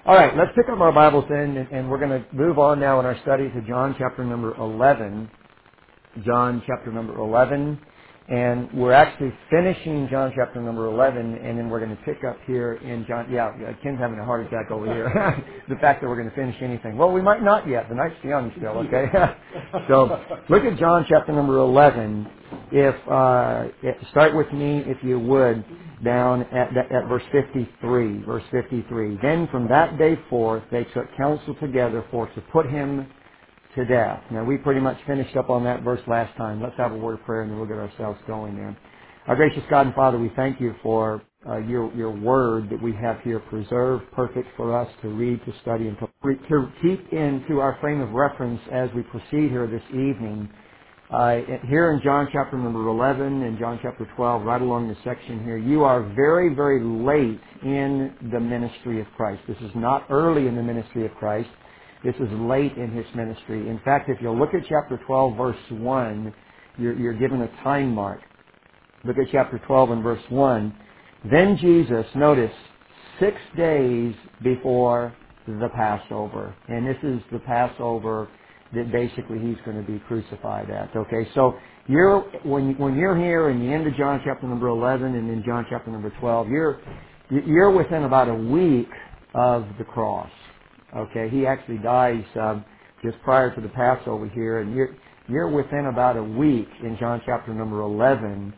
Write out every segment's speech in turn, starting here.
All right, let's pick up our Bibles then, and we're going to move on now in our study to John chapter number 11. John chapter number 11. And we're actually finishing John chapter number 11, and then we're going to pick up here in John. Yeah, Ken's having a heart attack over here. The fact that we're going to finish anything. Well, we might not yet. The night's young still, okay? So look at John chapter number 11. Start with me, if you would, down at verse 53. Verse 53. Then from that day forth they took counsel together for to put him to death. Now, we pretty much finished up on that verse last time. Let's have a word of prayer and then we'll get ourselves going there. Our gracious God and Father, we thank you for your word that we have here preserved, perfect for us to read, to study, and to keep into our frame of reference as we proceed here this evening. Here in John chapter number 11 and John chapter 12, right along the section here, you are very, very late in the ministry of Christ. This is not early in the ministry of Christ. This is late in His ministry. In fact, if you'll look at chapter 12, verse 1, you're given a time mark. Look at chapter 12 and verse 1. Then Jesus, notice, 6 days before the Passover. And this is the Passover that basically He's going to be crucified at. Okay, so when you're here in the end of John chapter number 11 and in John chapter number 12, you're within about a week of the cross. Okay, He actually dies just prior to the Passover here, and you're within about a week in John chapter number 11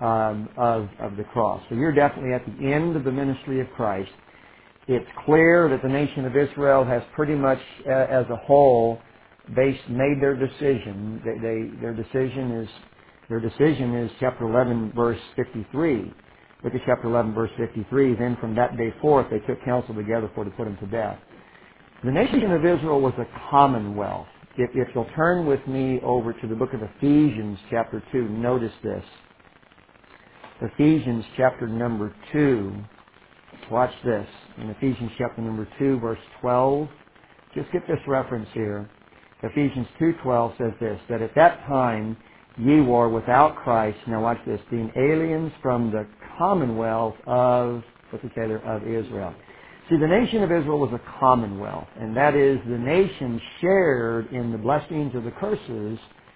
of the cross. So you're definitely at the end of the ministry of Christ. It's clear that the nation of Israel has pretty much, as a whole, made their decision. Their decision is chapter 11, verse 53. Look at chapter 11, verse 53. Then from that day forth, they took counsel together for to put him to death. The nation of Israel was a commonwealth. If you'll turn with me over to the book of Ephesians, chapter 2, notice this. Ephesians, chapter number 2. Watch this. In Ephesians, chapter number 2, verse 12. Just get this reference here. Ephesians 2:12 says this, that at that time ye were without Christ, now watch this, being aliens from the commonwealth of, what's it say there, of Israel. See, the nation of Israel was a commonwealth, and that is the nation shared in the blessings or the curses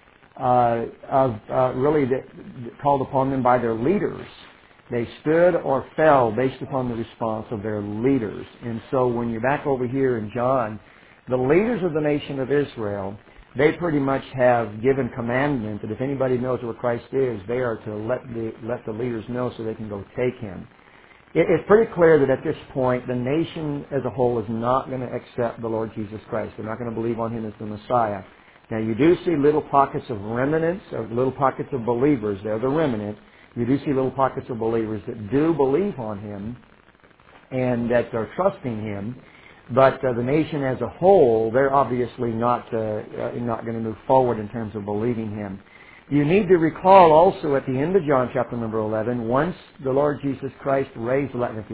that called upon them by their leaders. They stood or fell based upon the response of their leaders. And so when you're back over here in John, the leaders of the nation of Israel, they pretty much have given commandment that if anybody knows where Christ is, they are to let the leaders know so they can go take Him. It's pretty clear that at this point, the nation as a whole is not going to accept the Lord Jesus Christ. They're not going to believe on Him as the Messiah. Now, you do see little pockets of remnants, or little pockets of believers. They're the remnant. You do see little pockets of believers that do believe on Him and that are trusting Him. But the nation as a whole, they're obviously not going to move forward in terms of believing Him. You need to recall also at the end of John chapter number 11, once the Lord Jesus Christ raised Lazarus,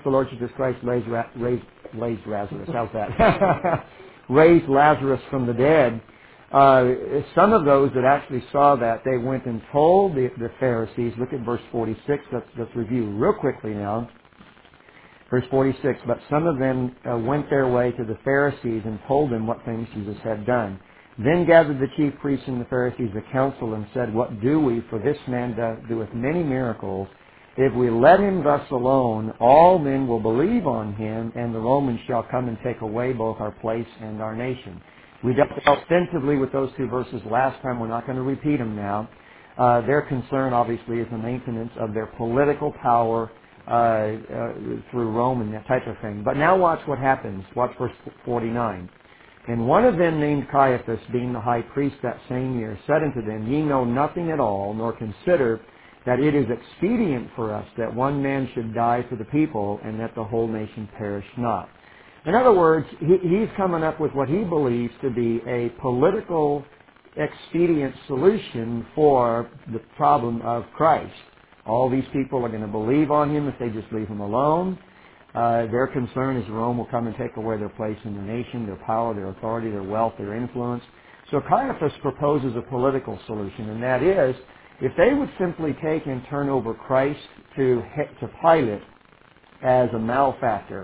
how's that? Raised Lazarus from the dead. Some of those that actually saw that, they went and told the Pharisees. Look at verse 46. Let's review real quickly now. Verse 46, but some of them went their way to the Pharisees and told them what things Jesus had done. Then gathered the chief priests and the Pharisees a council and said, what do we? For this man doeth many miracles. If we let him thus alone, all men will believe on him, and the Romans shall come and take away both our place and our nation. We dealt extensively with those two verses last time. We're not going to repeat them now. Their concern, obviously, is the maintenance of their political power through Rome and that type of thing. But now watch what happens. Watch verse 49. And one of them named Caiaphas, being the high priest that same year, said unto them, ye know nothing at all, nor consider that it is expedient for us that one man should die for the people, and that the whole nation perish not. In other words, he's coming up with what he believes to be a political expedient solution for the problem of Christ. All these people are going to believe on Him if they just leave Him alone. Their concern is Rome will come and take away their place in the nation, their power, their authority, their wealth, their influence. So Caiaphas proposes a political solution, and that is, if they would simply take and turn over Christ to Pilate as a malefactor,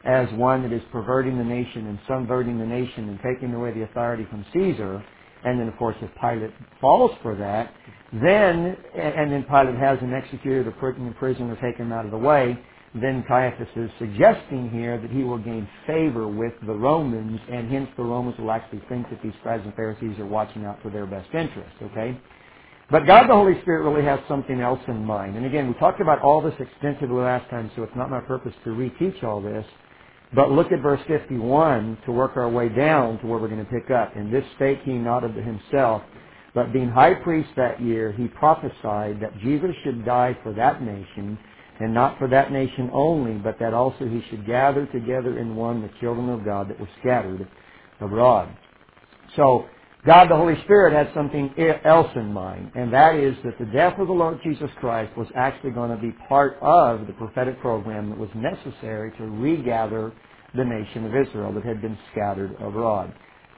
as one that is perverting the nation and subverting the nation and taking away the authority from Caesar, and then of course if Pilate falls for that, then, and then Pilate has him executed or put in prison or taken him out of the way, then Caiaphas is suggesting here that he will gain favor with the Romans, and hence the Romans will actually think that these scribes and Pharisees are watching out for their best interest, okay? But God the Holy Spirit really has something else in mind. And again, we talked about all this extensively last time, so it's not my purpose to reteach all this. But look at verse 51 to work our way down to where we're going to pick up. "And this spake he not of himself, but being high priest that year, he prophesied that Jesus should die for that nation, and not for that nation only, but that also he should gather together in one the children of God that were scattered abroad." So, God the Holy Spirit had something else in mind, and that is that the death of the Lord Jesus Christ was actually going to be part of the prophetic program that was necessary to regather the nation of Israel that had been scattered abroad.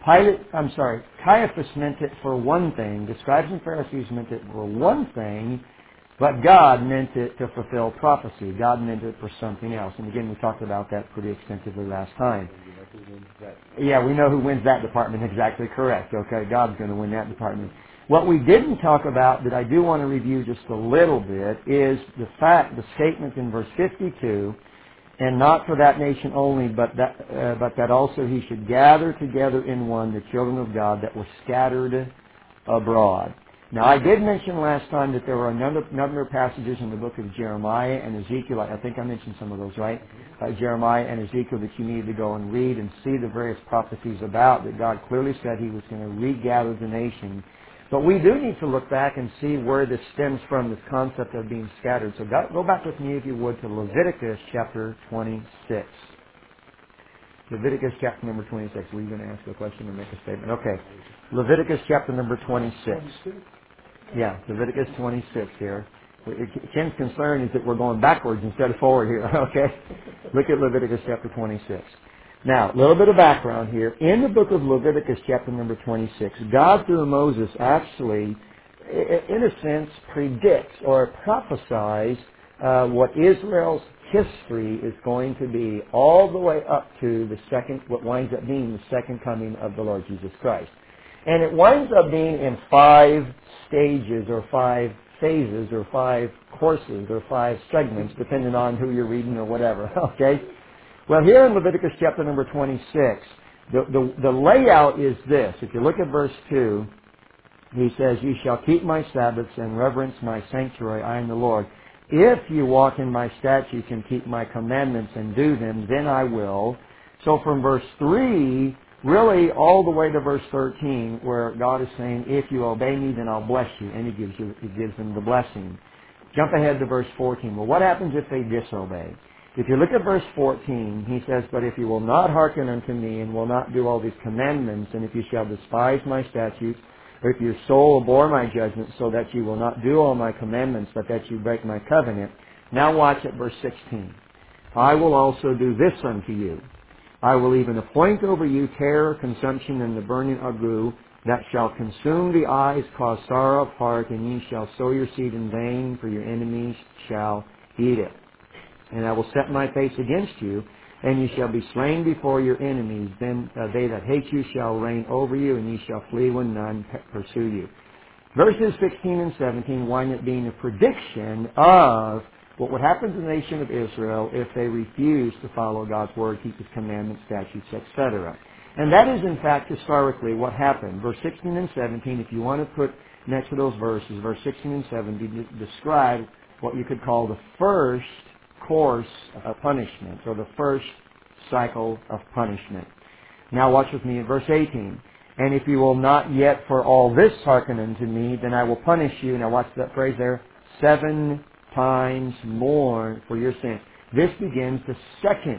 Caiaphas meant it for one thing, the scribes and Pharisees meant it for one thing, but God meant it to fulfill prophecy. God meant it for something else. And again, we talked about that pretty extensively last time. Yeah, we know who wins that department. Exactly correct. Okay, God's going to win that department. What we didn't talk about that I do want to review just a little bit is the statement in verse 52, "And not for that nation only, but that also he should gather together in one the children of God that were scattered abroad." Now, I did mention last time that there were a number of passages in the book of Jeremiah and Ezekiel. I think I mentioned some of those, right? Jeremiah and Ezekiel that you needed to go and read and see the various prophecies about, that God clearly said he was going to regather the nation. But we do need to look back and see where this stems from, this concept of being scattered. So go back with me, if you would, to Leviticus chapter 26. Leviticus chapter number 26. Were you going to ask a question or make a statement? Okay. Leviticus chapter number 26. Yeah, Leviticus 26 here. Ken's concern is that we're going backwards instead of forward here, okay? Look at Leviticus chapter 26. Now, a little bit of background here. In the book of Leviticus chapter number 26, God through Moses actually, in a sense, predicts or prophesies what Israel's history is going to be all the way up to what winds up being the second coming of the Lord Jesus Christ. And it winds up being in 5 stages or 5 phases or 5 courses or 5 segments, depending on who you're reading or whatever, okay? Well, here in Leviticus chapter number 26, the layout is this. If you look at verse 2, he says, "You shall keep my Sabbaths and reverence my sanctuary. I am the Lord. If you walk in my statutes and keep my commandments and do them, then I will." So from verse 3, really all the way to verse 13, where God is saying, "If you obey me, then I'll bless you." And he gives them the blessing. Jump ahead to verse 14. Well, what happens if they disobey? If you look at verse 14, he says, "But if you will not hearken unto me and will not do all these commandments, and if you shall despise my statutes, or if your soul abhor my judgments, so that you will not do all my commandments, but that you break my covenant." Now watch at verse 16. "I will also do this unto you. I will even appoint over you terror, consumption, and the burning ague, that shall consume the eyes, cause sorrow of heart, and ye shall sow your seed in vain, for your enemies shall eat it. And I will set my face against you, and ye shall be slain before your enemies. Then they that hate you shall reign over you, and ye shall flee when none pursue you." Verses 16 and 17 wind up being a prediction of what would happen to the nation of Israel if they refuse to follow God's Word, keep His commandments, statutes, etc. And that is, in fact, historically what happened. Verse 16 and 17, if you want to put next to those verses, verse 16 and 17 describe what you could call the first course of punishment, or the first cycle of punishment. Now watch with me in verse 18. "And if you will not yet for all this hearken unto me, then I will punish you." Now watch that phrase there. 7 times more for your sins. This begins the second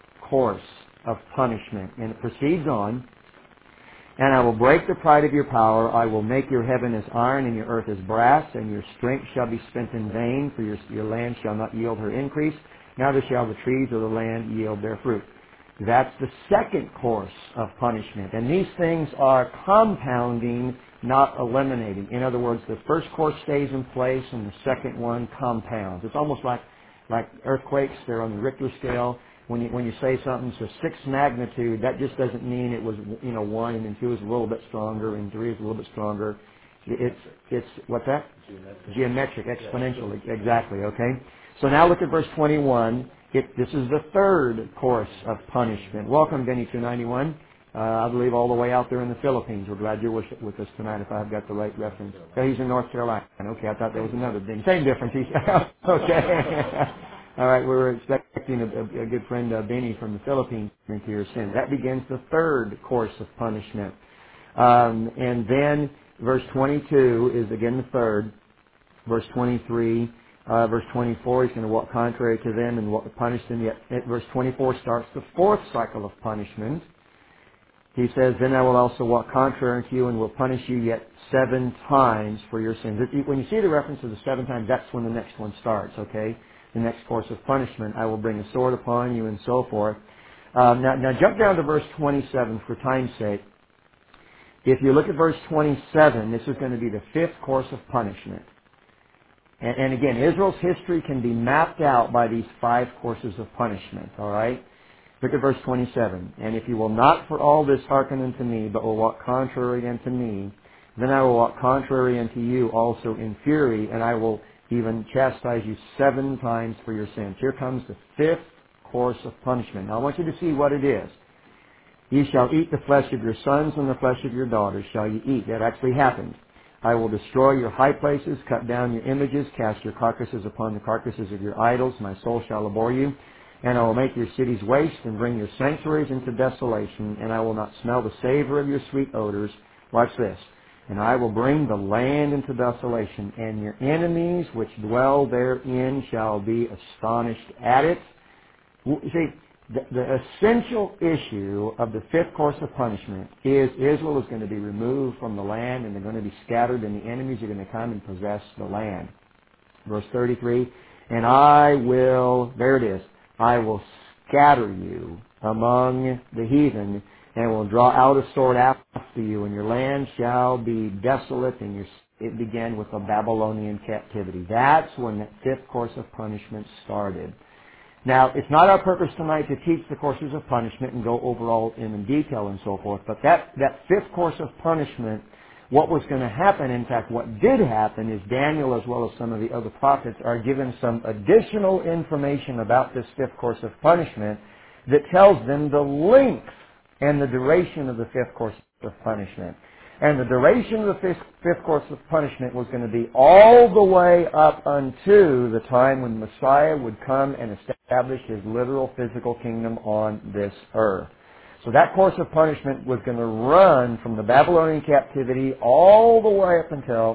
course of punishment. And it proceeds on. "And I will break the pride of your power. I will make your heaven as iron and your earth as brass, and your strength shall be spent in vain, for your land shall not yield her increase, neither shall the trees of the land yield their fruit." That's the second course of punishment. And these things are compounding, not eliminating. In other words, the first course stays in place and the second one compounds. It's almost like earthquakes. They're on the Richter scale. when you say something so 6 magnitude, that just doesn't mean it was 1 and then 2 is a little bit stronger and 3 is a little bit stronger. It's what's that? Geometric, exponential, exactly. Okay. So now look at verse 21. This is the third course of punishment. Welcome, Benny 291. I believe all the way out there in the Philippines. We're glad you're with us tonight. If I've got the right reference. Oh, he's in North Carolina. Okay, I thought there was another thing. Same difference. He's okay. All right, we were expecting a good friend, Benny from the Philippines, here soon. That begins the third course of punishment. And then verse 22 is again the third. Verse 23, verse 24, he's going to walk contrary to them and punish them. Yet verse 24 starts the fourth cycle of punishment. He says, then I will also walk contrary to you and will punish you yet 7 times for your sins. When you see the reference to the 7 times, that's when the next one starts, okay? The next course of punishment. I will bring a sword upon you and so forth. Now jump down to verse 27 for time's sake. If you look at verse 27, this is going to be the 5th course of punishment. And again, Israel's history can be mapped out by these 5 courses of punishment, all right? Look at verse 27. And if you will not for all this hearken unto me, but will walk contrary unto me, then I will walk contrary unto you also in fury, and I will even chastise you 7 times for your sins. Here comes the 5th course of punishment. Now I want you to see what it is. Ye shall eat the flesh of your sons and the flesh of your daughters shall ye eat. That actually happened. I will destroy your high places, cut down your images, cast your carcasses upon the carcasses of your idols. My soul shall abhor you. And I will make your cities waste and bring your sanctuaries into desolation. And I will not smell the savor of your sweet odors. Watch this. And I will bring the land into desolation, and your enemies which dwell therein shall be astonished at it. You see, the essential issue of the 5th course of punishment is Israel is going to be removed from the land and they're going to be scattered and the enemies are going to come and possess the land. Verse 33, and I will, there it is, I will scatter you among the heathen and will draw out a sword after you, and your land shall be desolate, and it began with the Babylonian captivity. That's when that 5th course of punishment started. Now, it's not our purpose tonight to teach the courses of punishment and go over all in detail and so forth, but that 5th course of punishment, what was going to happen, in fact, what did happen is Daniel as well as some of the other prophets are given some additional information about this 5th course of punishment that tells them the length and the duration of the 5th course of punishment. And the duration of the 5th course of punishment was going to be all the way up unto the time when Messiah would come and establish His literal physical kingdom on this earth. So that course of punishment was going to run from the Babylonian captivity all the way up until,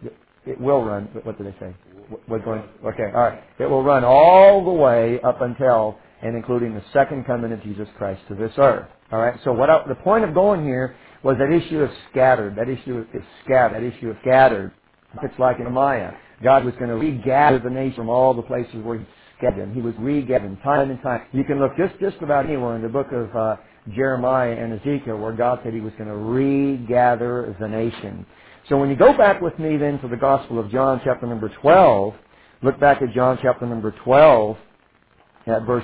it will run, what did they say? What's going, okay, all right. It will run all the way up until and including the second coming of Jesus Christ to this earth. All right. So the point of going here was that issue of scattered. That issue is scattered. That issue of scattered. It's like in Nehemiah. God was going to regather the nation from all the places where He scattered them. He was regathering time and time. You can look just about anywhere in the book of Jeremiah and Ezekiel where God said He was going to regather the nation. So when you go back with me then to the Gospel of John chapter number 12, look back at John chapter number 12 at verse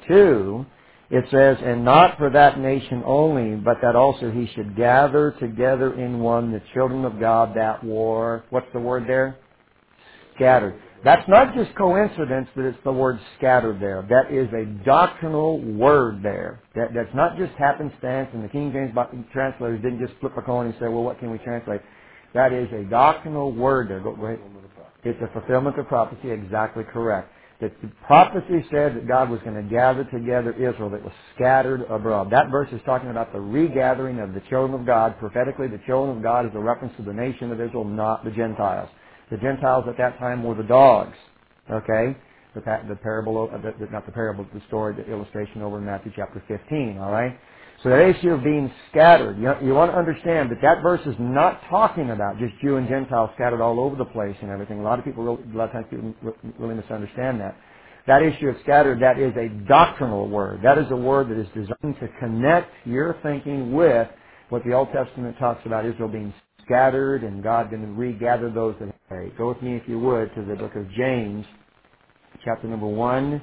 52, it says, and not for that nation only, but that also He should gather together in one the children of God that were, what's the word there? Scattered. That's not just coincidence that it's the word scattered there. That is a doctrinal word there. That's not just happenstance, and the King James translators didn't just flip a coin and say, well, what can we translate? That is a doctrinal word there. Go ahead. It's a fulfillment of prophecy, exactly correct. That the prophecy said that God was going to gather together Israel that was scattered abroad. That verse is talking about the regathering of the children of God. Prophetically, the children of God is a reference to the nation of Israel, not the Gentiles. The Gentiles at that time were the dogs. Okay? The parable, not the parable, the story, the illustration over in Matthew chapter 15. All right? So that issue of being scattered, you want to understand that verse is not talking about just Jew and Gentile scattered all over the place and everything. A lot of times people really misunderstand that. That issue of scattered, that is a doctrinal word. That is a word that is designed to connect your thinking with what the Old Testament talks about Israel being scattered and God going to regather those that are. Go with me, if you would, to the book of James, chapter number 1.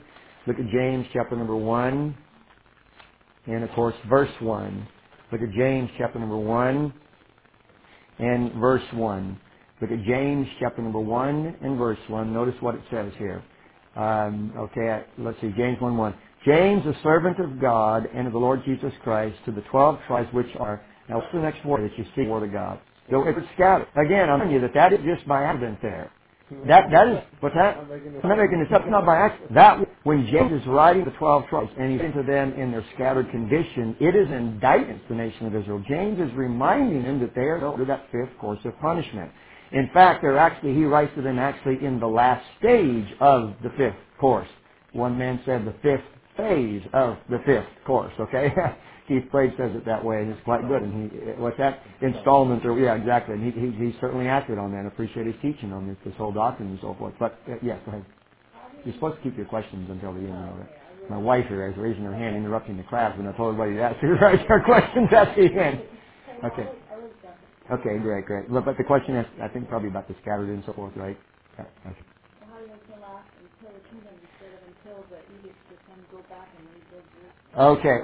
Look at James chapter number 1, and of course verse 1. Look at James chapter number 1 and verse 1. Look at James chapter number 1 and verse 1. Notice what it says here. Let's see, James 1:1. James, a servant of God and of the Lord Jesus Christ, to the 12 tribes which are... Now, what's the next word that you see? The Word of God. So if it's scattered. Again, I'm telling you that is just by accident there. That is, what's that? I'm not making this up. It's not by accident. That, when James is writing the 12 tribes and he's into them in their scattered condition, it is an indictment to the nation of Israel. James is reminding them that they are under that fifth course of punishment. In fact, he writes to them actually in the last stage of the fifth course. One man said the fifth phase of the fifth course, okay? Keith Blade says it that way, and it's quite good. And what's that? Installment, yeah, exactly. And he's certainly accurate on that. I appreciate his teaching on this whole doctrine and so forth. But, yes, go ahead. You're supposed to keep your questions until the end. You know that. My wife here is raising her hand, interrupting the class, when I told everybody to ask her questions at the end. Okay. Okay, great. Look, but the question is, I think, probably about the scattered and so forth, right? Yeah, okay. Okay.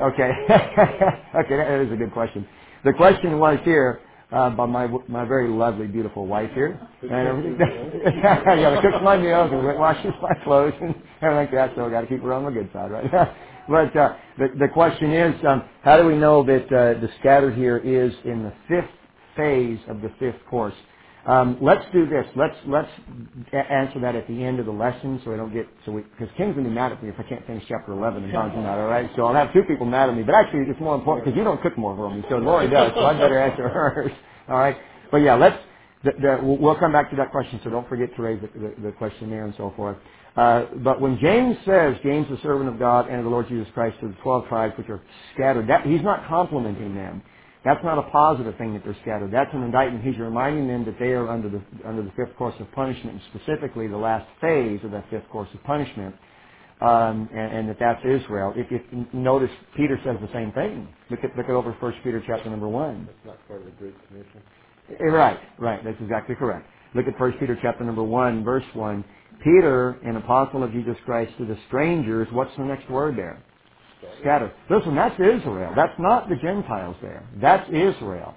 Okay, that is a good question. The question was here by my very lovely, beautiful wife here. And everything. Yeah, the cooks my meals and washes my clothes and everything like that, so I got to keep her on the good side, right? But the question is, how do we know that the scattered here is in the fifth phase of the fifth course? Let's do this. Let's answer that at the end of the lesson, so I don't get because Kim's gonna be mad at me if I can't finish chapter 11 and John's not. All right, so I'll have two people mad at me. But actually, it's more important because you don't cook more for me, so Lori does. So I better answer hers. All right. But yeah, we'll come back to that question. So don't forget to raise the question there and so forth. But when James says, James, the servant of God and of the Lord Jesus Christ, to the 12 tribes which are scattered, he's not complimenting them. That's not a positive thing that they're scattered. That's an indictment. He's reminding them that they are under the fifth course of punishment, and specifically the last phase of that fifth course of punishment, and that's Israel. If you notice, Peter says the same thing. Look at over 1 Peter chapter number 1. That's not part of the Great Commission. Right. That's exactly correct. Look at 1 Peter chapter number 1, verse 1. Peter, an apostle of Jesus Christ, to the strangers. What's the next word there? Scattered. Listen, that's Israel. That's not the Gentiles there. That's Israel.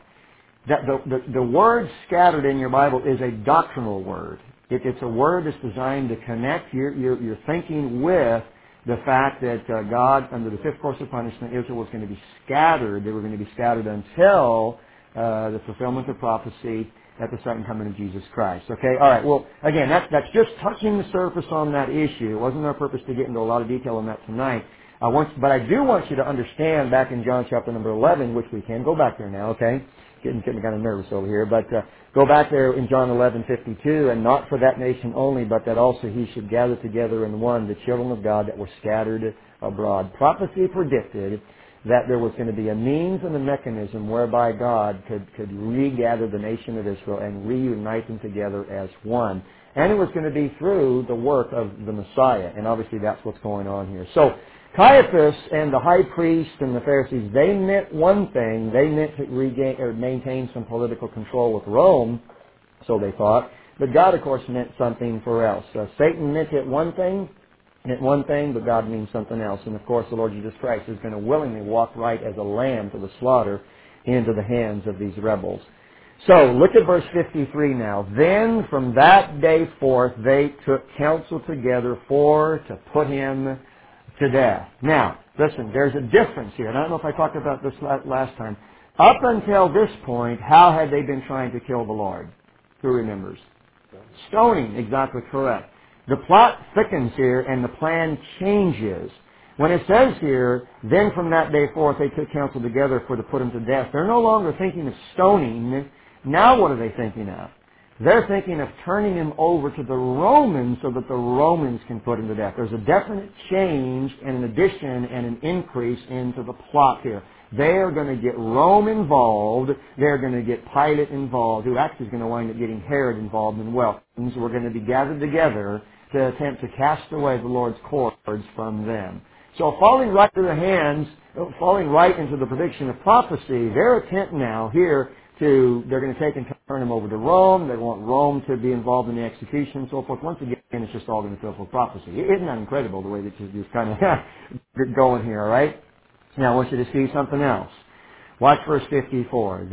The word scattered in your Bible is a doctrinal word. It's a word that's designed to connect your thinking with the fact that God, under the fifth course of punishment, Israel was going to be scattered. They were going to be scattered until the fulfillment of prophecy at the second coming of Jesus Christ. Okay? All right. Well, again, that's just touching the surface on that issue. It wasn't our purpose to get into a lot of detail on that tonight. But I do want you to understand back in John chapter number 11, which we can go back there now, okay? Getting kind of nervous over here, but go back there in John 11:52, and not for that nation only, but that also he should gather together in one the children of God that were scattered abroad. Prophecy predicted that there was going to be a means and a mechanism whereby God could regather the nation of Israel and reunite them together as one. And it was going to be through the work of the Messiah, and obviously that's what's going on here. So, Caiaphas and the high priest and the Pharisees, they meant one thing. They meant to regain or maintain some political control with Rome, so they thought. But God, of course, meant something for else. Satan meant one thing, but God means something else. And, of course, the Lord Jesus Christ is going to willingly walk right as a lamb to the slaughter into the hands of these rebels. So, look at verse 53 now. Then, from that day forth, they took counsel together to put him to death. Now, listen, there's a difference here, and I don't know if I talked about this last time. Up until this point, how had they been trying to kill the Lord? Who remembers? Stoning, exactly correct. The plot thickens here, and the plan changes. When it says here, then from that day forth they took counsel together to put him to death, they're no longer thinking of stoning. Now what are they thinking of? They're thinking of turning him over to the Romans so that the Romans can put him to death. There's a definite change and an addition and an increase into the plot here. They are going to get Rome involved. They're going to get Pilate involved, who actually is going to wind up getting Herod involved in well. So we're going to be gathered together to attempt to cast away the Lord's cords from them. So falling right into the prediction of prophecy, their attempt now here they're going to take and turn him over to Rome. They want Rome to be involved in the execution and so forth. Once again, and it's just all going to fulfill prophecy. Isn't that incredible the way that you're just kind of going here, all right? Now I want you to see something else. Watch verse 54.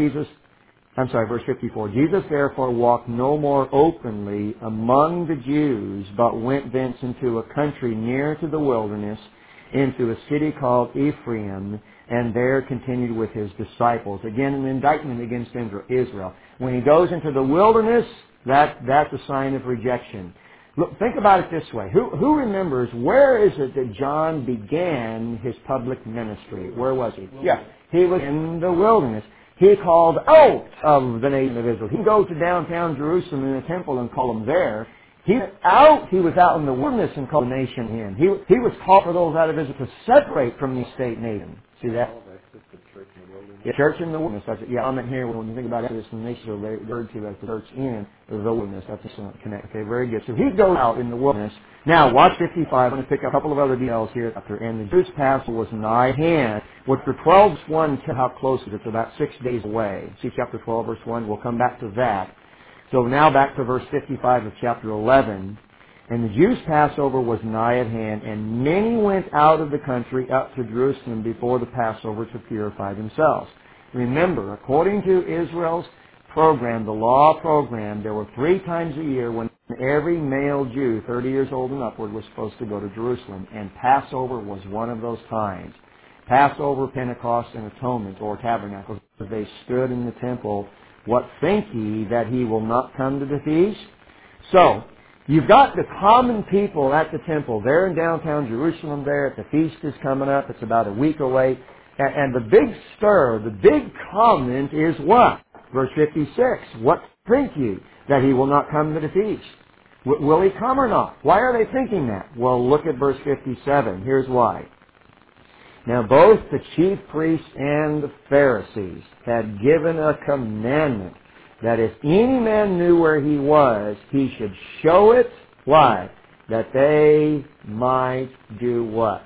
Verse 54. Jesus therefore walked no more openly among the Jews, but went thence into a country near to the wilderness, into a city called Ephraim, and there continued with his disciples. Again, an indictment against Israel. When he goes into the wilderness, that's a sign of rejection. Look, think about it this way. Who remembers, where is it that John began his public ministry? Where was he? Yeah, he was in the wilderness. He called out of the nation of Israel. He didn't go to downtown Jerusalem in the temple and call them there. He was out in the wilderness and called the nation in. He was called for those out of Israel to separate from the state nation. See that? The church in the wilderness. That's it. Yeah, I'm in here when you think about Exodus and the nation, they're referred to as the church in the wilderness. That's a connect. Okay, very good. So he goes out in the wilderness. Now, watch 55. I'm going to pick up a couple of other details here. And the Jews' Passover was nigh hand, which for 12:1 tell how close it is. It's about 6 days away. See chapter 12, verse 1. We'll come back to that. So now back to verse 55 of chapter 11. And the Jews' Passover was nigh at hand, and many went out of the country up to Jerusalem before the Passover to purify themselves. Remember, according to Israel's program, the law program, there were 3 times a year when every male Jew, 30 years old and upward, was supposed to go to Jerusalem, and Passover was one of those times. Passover, Pentecost, and Atonement, or Tabernacles, they stood in the temple. What think ye, that he will not come to the feast? So, you've got the common people at the temple. They're in downtown Jerusalem there. The feast is coming up. It's about a week away. And the big stir, the big comment is what? Verse 56. What think you? That he will not come to the feast. Will he come or not? Why are they thinking that? Well, look at verse 57. Here's why. Now both the chief priests and the Pharisees had given a commandment that if any man knew where he was, he should show it. Why? That they might do what?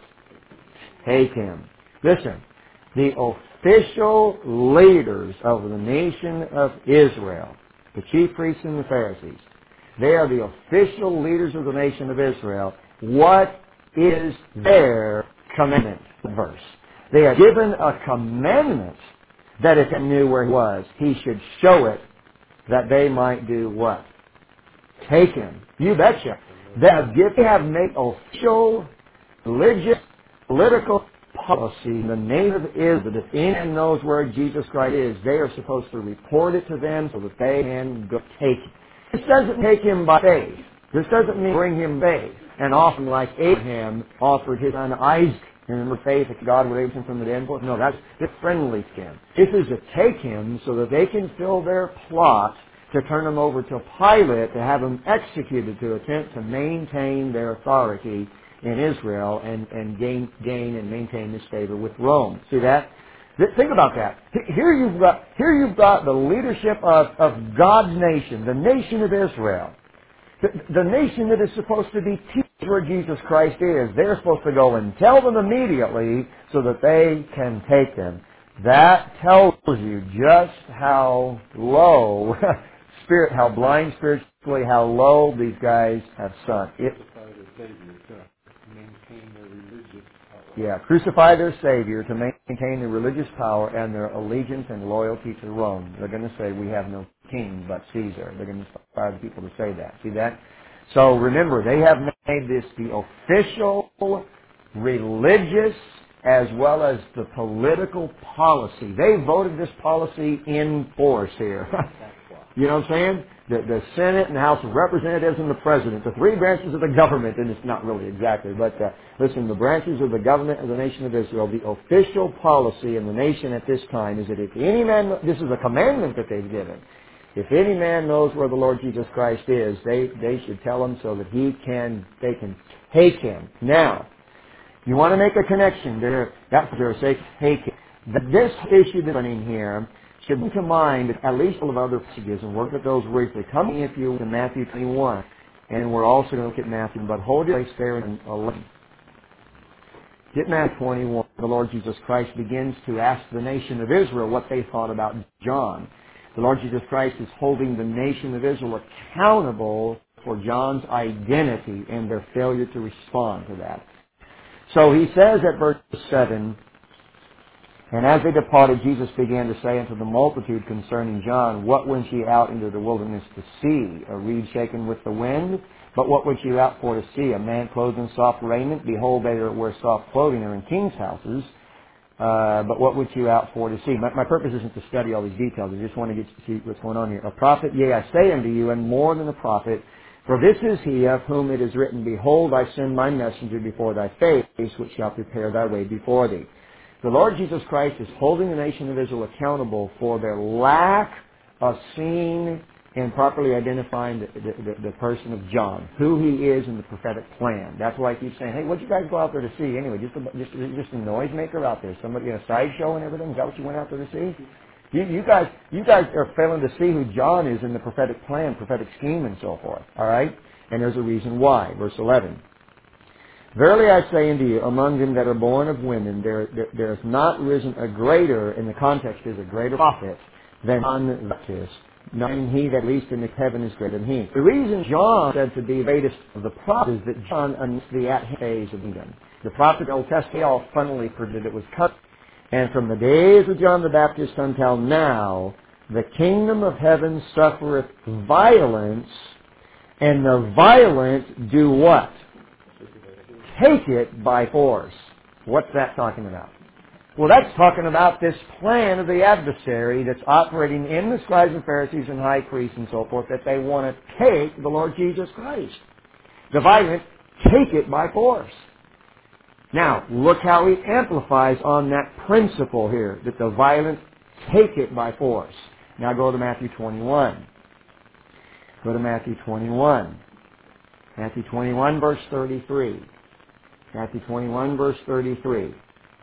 Take him. Listen, the official leaders of the nation of Israel, the chief priests and the Pharisees, they are the official leaders of the nation of Israel. What is their commandment? Verse. They are given a commandment that if he knew where he was, he should show it, that they might do what? Take him. You betcha. They have made official, religious, political policy in the name of Israel that if anyone knows where Jesus Christ is, they are supposed to report it to them so that they can go take him. This doesn't take him by faith. This doesn't mean bring him faith. And often, like Abraham offered his son Isaac, and remember faith that God would raise him from the dead. No, that's friendly to him. This is to take him so that they can fill their plot to turn him over to Pilate to have him executed to attempt to maintain their authority in Israel and gain and maintain this favor with Rome. See that? Think about that. Here you've got the leadership of God's nation, the nation of Israel. The nation that is supposed to be teaching where Jesus Christ is. They're supposed to go and tell them immediately so that they can take them. That tells you just how low, how blind spiritually, how low these guys have sunk. Crucify their Savior to maintain their religious power and their allegiance and loyalty to Rome. They're going to say, we have no king but Caesar. They're going to inspire the people to say that. See that? So remember, they have made this the official, religious, as well as the political policy. They voted this policy in force here. You know what I'm saying? The Senate and the House of Representatives and the President, the 3 branches of the government, and it's not really exactly, but listen, the branches of the government of the nation of Israel, the official policy in the nation at this time is that if any man, this is a commandment that they've given, if any man knows where the Lord Jesus Christ is, they should tell him so that they can take him. Now, you want to make a connection there, that's for their sake, take him. This issue that's running here should bring to mind at least all of other passages and work at those briefly. Come if you to Matthew 21, and we're also going to look at Matthew, but hold your place there in 11. Get Matthew 21. The Lord Jesus Christ begins to ask the nation of Israel what they thought about John. The Lord Jesus Christ is holding the nation of Israel accountable for John's identity and their failure to respond to that. So he says at verse 7, "And as they departed, Jesus began to say unto the multitude concerning John, What went ye out into the wilderness to see? A reed shaken with the wind? But what went ye out for to see? A man clothed in soft raiment? Behold, they that wear soft clothing are in kings' houses. But what went you out for to see?" My purpose isn't to study all these details. I just want to get to see what's going on here. "A prophet, yea, I say unto you, and more than a prophet, for this is he of whom it is written, Behold, I send my messenger before thy face, which shall prepare thy way before thee." The Lord Jesus Christ is holding the nation of Israel accountable for their lack of seeing and properly identifying the person of John, who he is in the prophetic plan. That's why I keep saying, "Hey, what'd you guys go out there to see anyway? Just a noisemaker out there? Somebody in a sideshow and everything? Is that what you went out there to see?" You guys are failing to see who John is in the prophetic plan, prophetic scheme, and so forth. All right, and there's a reason why. Verse 11. "Verily I say unto you, among them that are born of women, there is not risen a greater," in the context is a greater prophet, "than John the Baptist. Not he that least in the heaven is greater than he." The reason John said to be the greatest of the prophets is that John announced the at-hand phase of Edom. The prophet of the Old Testament all funnily predicted it was cut. "And from the days of John the Baptist until now, the kingdom of heaven suffereth violence, and the violent do what? Take it by force." What's that talking about? Well, that's talking about this plan of the adversary that's operating in the scribes and Pharisees and high priests and so forth, that they want to take the Lord Jesus Christ. The violent take it by force. Now, look how he amplifies on that principle here, that the violent take it by force. Now go to Matthew 21. Go to Matthew 21. Matthew 21, verse 33. Matthew 21, verse 33.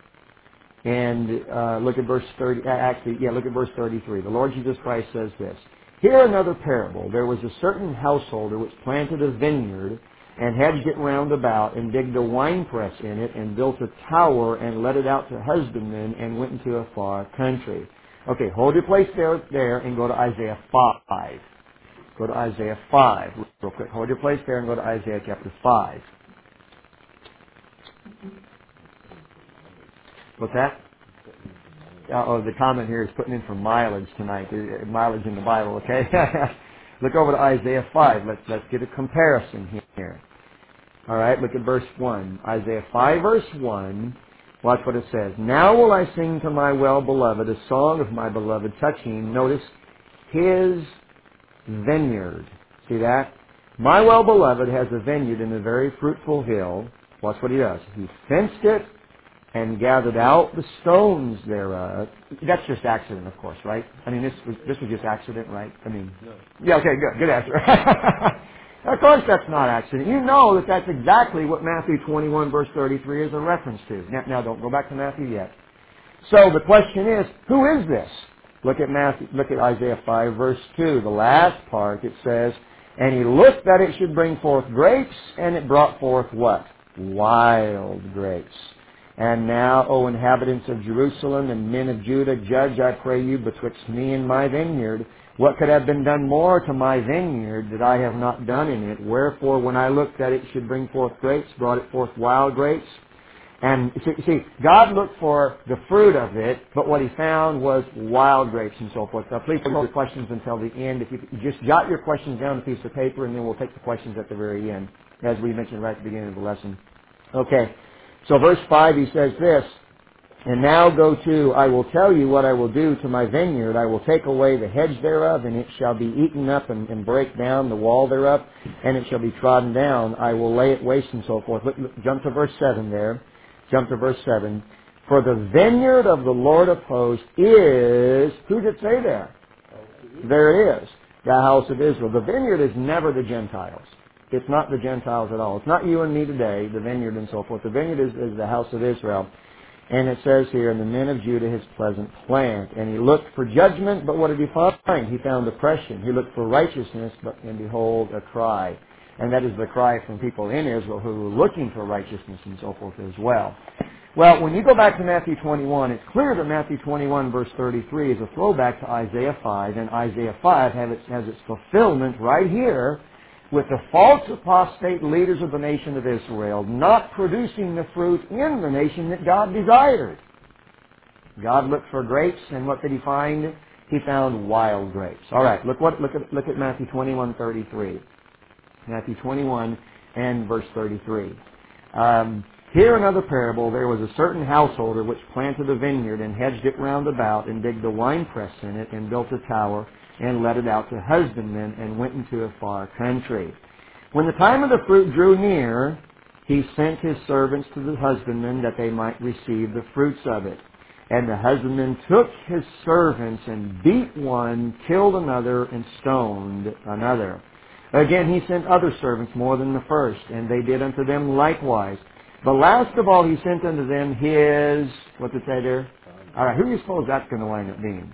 And look at verse 30. Look at verse 33. The Lord Jesus Christ says this: "Hear another parable. There was a certain householder which planted a vineyard, and hedged it round about, and digged a winepress in it, and built a tower, and let it out to husbandmen, and went into a far country." Okay, hold your place there, and go to Isaiah 5. Go to Isaiah 5 real quick. Hold your place there and go to Isaiah chapter 5. What's that? The comment here is putting in for mileage tonight. Mileage in the Bible, okay? Look over to Isaiah 5. Let's get a comparison here. All right, look at verse 1. Isaiah 5, verse 1. Watch what it says. "Now will I sing to my well-beloved a song of my beloved touching," notice, "his vineyard." See that? My well-beloved has a vineyard in a very fruitful hill. Watch what he does. "He fenced it and gathered out the stones thereof." That's just accident, of course, right? I mean, this was just accident, right? I mean, yeah, okay, good answer. Of course that's not accident. You know that that's exactly what Matthew 21, verse 33 is a reference to. Now don't go back to Matthew yet. So the question is, who is this? Look at Isaiah 5, verse 2. The last part, it says, "And he looked that it should bring forth grapes, and it brought forth" what? "Wild grapes. And now, O inhabitants of Jerusalem and men of Judah, judge, I pray you, betwixt me and my vineyard. What could have been done more to my vineyard that I have not done in it? Wherefore, when I looked that it should bring forth grapes, brought it forth wild grapes." And see, God looked for the fruit of it, but what he found was wild grapes and so forth. Now, please hold your questions until the end. If you just jot your questions down on a piece of paper, and then we'll take the questions at the very end, as we mentioned right at the beginning of the lesson. Okay. So verse 5, he says this: "And now go to, I will tell you what I will do to my vineyard. I will take away the hedge thereof, and it shall be eaten up, and break down the wall thereof, and it shall be trodden down. I will lay it waste," and so forth. Jump to verse 7 there. Jump to verse 7. "For the vineyard of the Lord of hosts is," who did it say there? There it is. The house of Israel. The vineyard is never the Gentiles. It's not the Gentiles at all. It's not you and me today, the vineyard and so forth. The vineyard is the house of Israel. And it says here, "And the men of Judah his pleasant plant." And he looked for judgment, but what did he find? He found oppression. He looked for righteousness, and behold, a cry. And that is the cry from people in Israel who were looking for righteousness and so forth as well. Well, when you go back to Matthew 21, it's clear that Matthew 21, verse 33 is a throwback to Isaiah 5, and Isaiah 5 has its fulfillment right here with the false apostate leaders of the nation of Israel not producing the fruit in the nation that God desired. God looked for grapes, and what did He find? He found wild grapes. All right, look at Matthew 21:33. Matthew 21 and verse 33. Here another parable, there was a certain householder which planted a vineyard and hedged it round about and digged a winepress in it and built a tower and let it out to husbandmen and went into a far country. When the time of the fruit drew near, he sent his servants to the husbandmen that they might receive the fruits of it. And the husbandman took his servants and beat one, killed another, and stoned another. Again he sent other servants more than the first, and they did unto them likewise. But last of all he sent unto them his, what's it say there? All right, who do you suppose that's going to wind up being?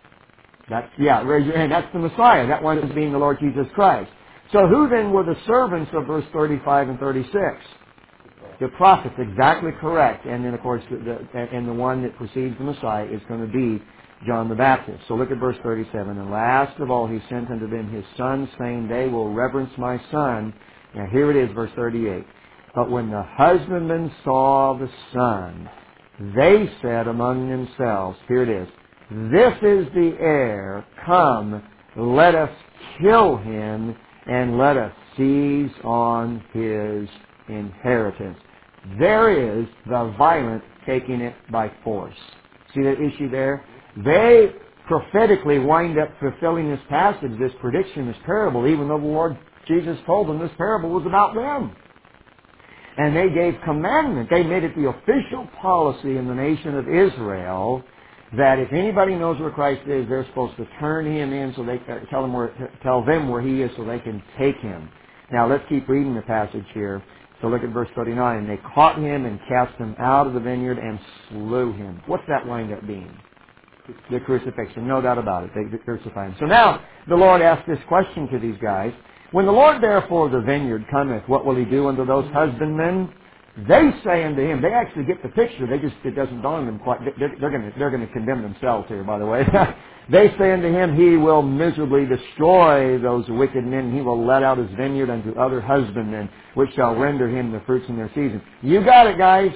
Raise your hand. That's the Messiah. That one is being the Lord Jesus Christ. So who then were the servants of verse 35 and 36? The prophets, exactly correct. And then, of course, the one that precedes the Messiah is going to be John the Baptist. So look at verse 37. And last of all, he sent unto them his sons, saying, they will reverence my son. Now here it is, verse 38. But when the husbandmen saw the son, they said among themselves, here it is, this is the heir. Come, let us kill him, and let us seize on his inheritance. There is the violent taking it by force. See that issue there? They prophetically wind up fulfilling this passage, this prediction, this parable, even though the Lord Jesus told them this parable was about them. And they gave commandment. They made it the official policy in the nation of Israel that if anybody knows where Christ is, they're supposed to turn him in so they tell them where he is so they can take him. Now let's keep reading the passage here. So look at verse 39. And they caught him and cast him out of the vineyard and slew him. What's that wind up being? The crucifixion. No doubt about it. They crucified him. So now the Lord asked this question to these guys. When the Lord therefore of the vineyard cometh, what will he do unto those husbandmen? They say unto him, they actually get the picture, it doesn't dawn on them quite, they're going to condemn themselves here, by the way. They say unto him, he will miserably destroy those wicked men, he will let out his vineyard unto other husbandmen, which shall render him the fruits in their season. You got it, guys.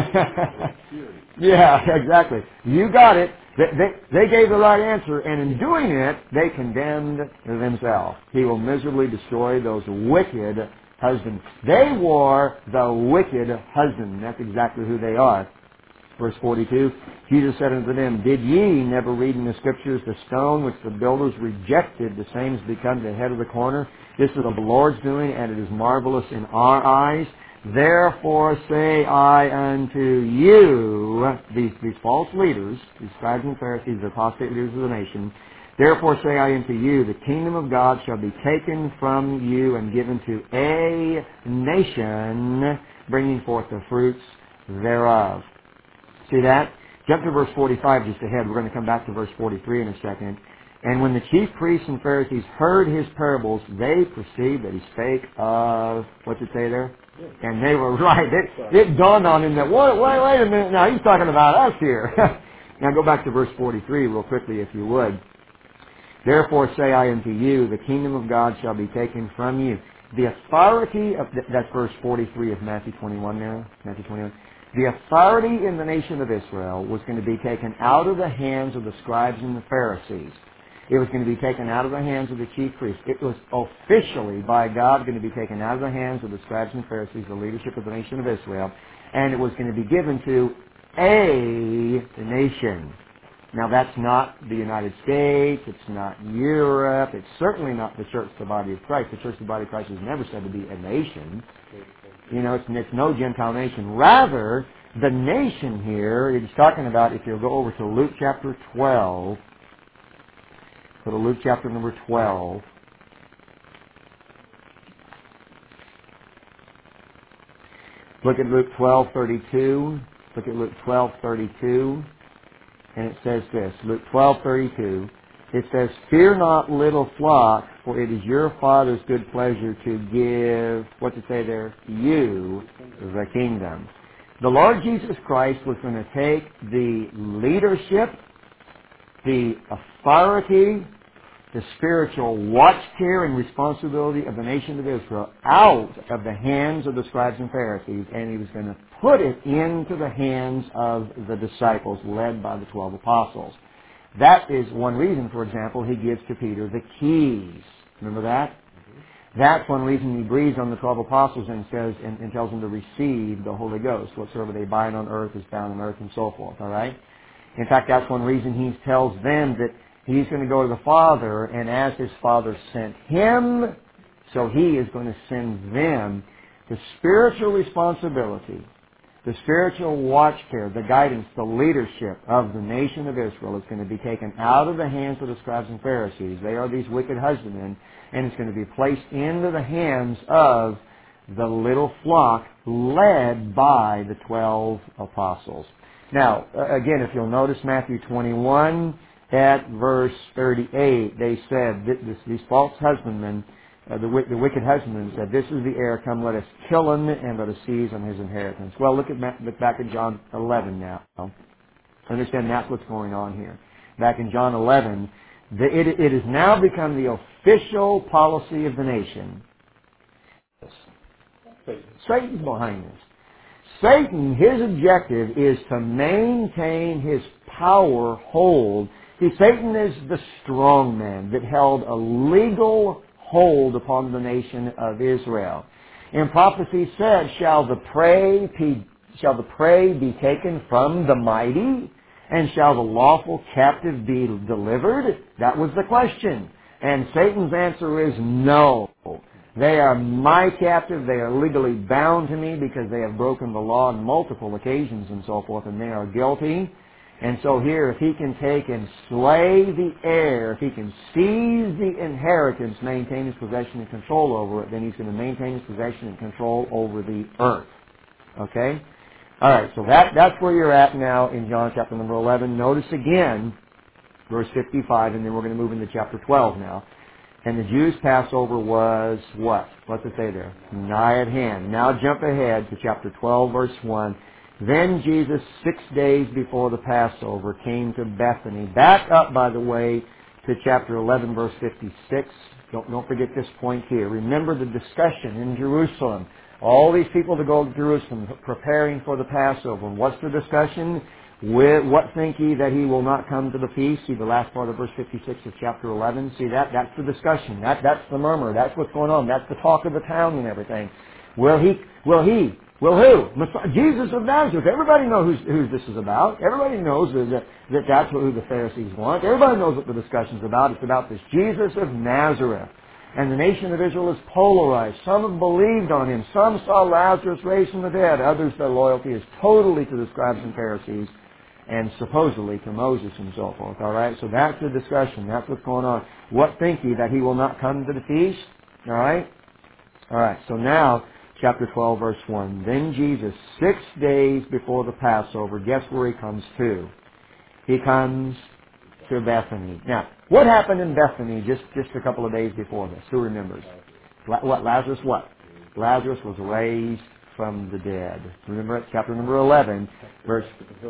Yeah, exactly. You got it. They gave the right answer, and in doing it, they condemned themselves. He will miserably destroy those wicked husbands. They were the wicked husband. That's exactly who they are. Verse 42, Jesus said unto them, did ye never read in the Scriptures, the stone which the builders rejected, the same has become the head of the corner? This is of the Lord's doing, and it is marvelous in our eyes. Therefore say I unto you, these false leaders, these scribes and Pharisees, the apostate leaders of the nation, therefore say I unto you, the kingdom of God shall be taken from you and given to a nation, bringing forth the fruits thereof. See that? Jump to verse 45 just ahead. We're going to come back to verse 43 in a second. And when the chief priests and Pharisees heard his parables, they perceived that he spake of, what's it say there? And they were right. It dawned on him that, wait a minute now, he's talking about us here. Now go back to verse 43 real quickly if you would. Therefore say I unto you, the kingdom of God shall be taken from you. The authority of, that's verse 43 of Matthew 21 now, Matthew 21. The authority in the nation of Israel was going to be taken out of the hands of the scribes and the Pharisees. It was going to be taken out of the hands of the chief priests. It was officially, by God, going to be taken out of the hands of the scribes and Pharisees, the leadership of the nation of Israel, and it was going to be given to a nation. Now, that's not the United States. It's not Europe. It's certainly not the church, the body of Christ. The church, the body of Christ, is never said to be a nation. You know, it's no Gentile nation. Rather, the nation here, it's talking about, if you'll go over to Luke chapter 12, go to Luke chapter number 12. Look at Luke 12:32. Look at Luke 12:32. And it says this, Luke 12:32. It says, fear not, little flock, for it is your Father's good pleasure to give, what's it say there? You the kingdom. The Lord Jesus Christ was going to take the leadership, the authority, the spiritual watch care and responsibility of the nation of Israel out of the hands of the scribes and Pharisees, and he was going to put it into the hands of the disciples led by the 12 apostles. That is one reason, for example, he gives to Peter the keys. Remember that? That's one reason he breathes on the 12 apostles and says and tells them to receive the Holy Ghost. Whatsoever they bind on earth is bound on earth, and so forth. All right? In fact, that's one reason he tells them that he's going to go to the Father, and as his Father sent him, so he is going to send them. The spiritual responsibility, the spiritual watch care, the guidance, the leadership of the nation of Israel is going to be taken out of the hands of the scribes and Pharisees. They are these wicked husbandmen, and it's going to be placed into the hands of the little flock led by the 12 apostles. Now, again, if you'll notice Matthew 21 at verse 38, they said, these false husbandmen, the wicked husbandmen said, "This is the heir, come let us kill him and let us seize on his inheritance." Well, look back at John 11 now. Understand that's what's going on here. Back in John 11, it has now become the official policy of the nation. Satan's behind this. Satan, his objective is to maintain his power hold. See, Satan is the strong man that held a legal hold upon the nation of Israel. In prophecy said, shall the prey be taken from the mighty? And shall the lawful captive be delivered? That was the question. And Satan's answer is no. They are my captive. They are legally bound to me because they have broken the law on multiple occasions and so forth, and they are guilty. And so here, if he can take and slay the heir, if he can seize the inheritance, maintain his possession and control over it, then he's going to maintain his possession and control over the earth. Okay? All right, so that's where you're at now in John chapter number 11. Notice again, verse 55, and then we're going to move into chapter 12 now. And the Jews' Passover was what? What's it say there? Nigh at hand. Now jump ahead to chapter 12, verse 1. Then Jesus, 6 days before the Passover, came to Bethany. Back up, by the way, to chapter 11, verse 56. Don't forget this point here. Remember the discussion in Jerusalem. All these people to go to Jerusalem preparing for the Passover. And what's the discussion? What think ye that he will not come to the feast? See the last part of verse 56 of chapter 11. See that's the discussion. That's the murmur. That's what's going on. That's the talk of the town and everything. Will who? Jesus of Nazareth. Everybody knows who this is about. Everybody knows that's who the Pharisees want. Everybody knows what the discussion's about. It's about this Jesus of Nazareth. And the nation of Israel is polarized. Some have believed on him. Some saw Lazarus raised from the dead. Others, their loyalty is totally to the scribes and Pharisees and supposedly to Moses and so forth. All right? So that's the discussion. That's what's going on. What think ye, that he will not come to the feast? All right? All right. So now, chapter 12, verse 1. Then Jesus, 6 days before the Passover, guess where he comes to? He comes to Bethany. Now, what happened in Bethany just a couple of days before this? Who remembers? Lazarus what? Lazarus was raised from the dead. Remember it? Chapter number 11, verse...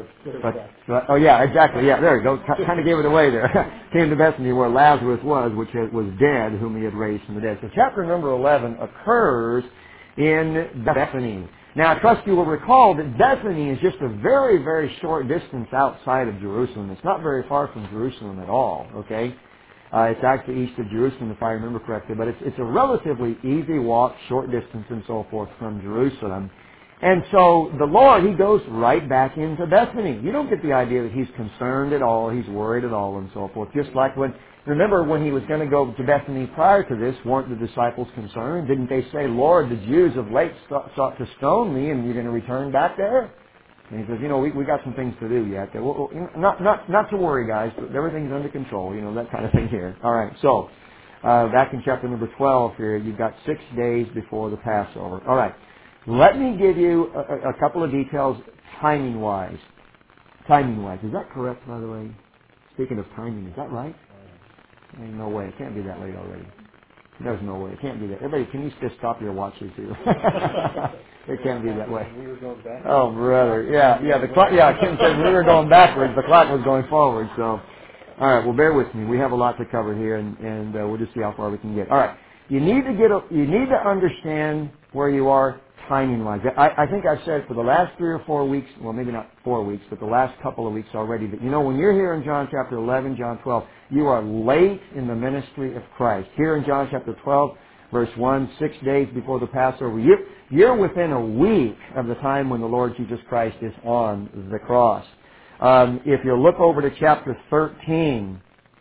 Oh yeah, exactly. Yeah, there you go. Kind of gave it away there. Came to Bethany where Lazarus was, which was dead, whom he had raised from the dead. So chapter number 11 occurs in Bethany. Now, I trust you will recall that Bethany is just a very, very short distance outside of Jerusalem. It's not very far from Jerusalem at all, okay? It's actually east of Jerusalem, if I remember correctly, but it's a relatively easy walk, short distance and so forth from Jerusalem. And so the Lord, he goes right back into Bethany. You don't get the idea that he's concerned at all, he's worried at all and so forth. Just like remember when he was going to go to Bethany prior to this, weren't the disciples concerned? Didn't they say, Lord, the Jews of late sought to stone me and you're going to return back there? And he says, we got some things to do yet. Not to worry, guys, but everything's under control, that kind of thing here. All right, so back in chapter number 12 here, you've got 6 days before the Passover. All right, let me give you a couple of details timing-wise. Timing-wise, is that correct, by the way? Speaking of timing, is that right? Ain't no way, it can't be that late already. There's no way. It can't be that. Everybody, can you just stop your watches here? It can't be that way. Oh, brother. Yeah. The clock. Yeah, Kim said we were going backwards. The clock was going forward. So, All right, well, bear with me. We have a lot to cover here, and we'll just see how far we can get. All right, you need to understand where you are timing-wise. I think I've said for the last 3 or 4 weeks, well, maybe not 4 weeks, but the last couple of weeks already, that, when you're here in John chapter 11, John 12, you are late in the ministry of Christ. Here in John chapter 12, verse 1, 6 days before the Passover, you're within a week of the time when the Lord Jesus Christ is on the cross. If you look over to chapter 13,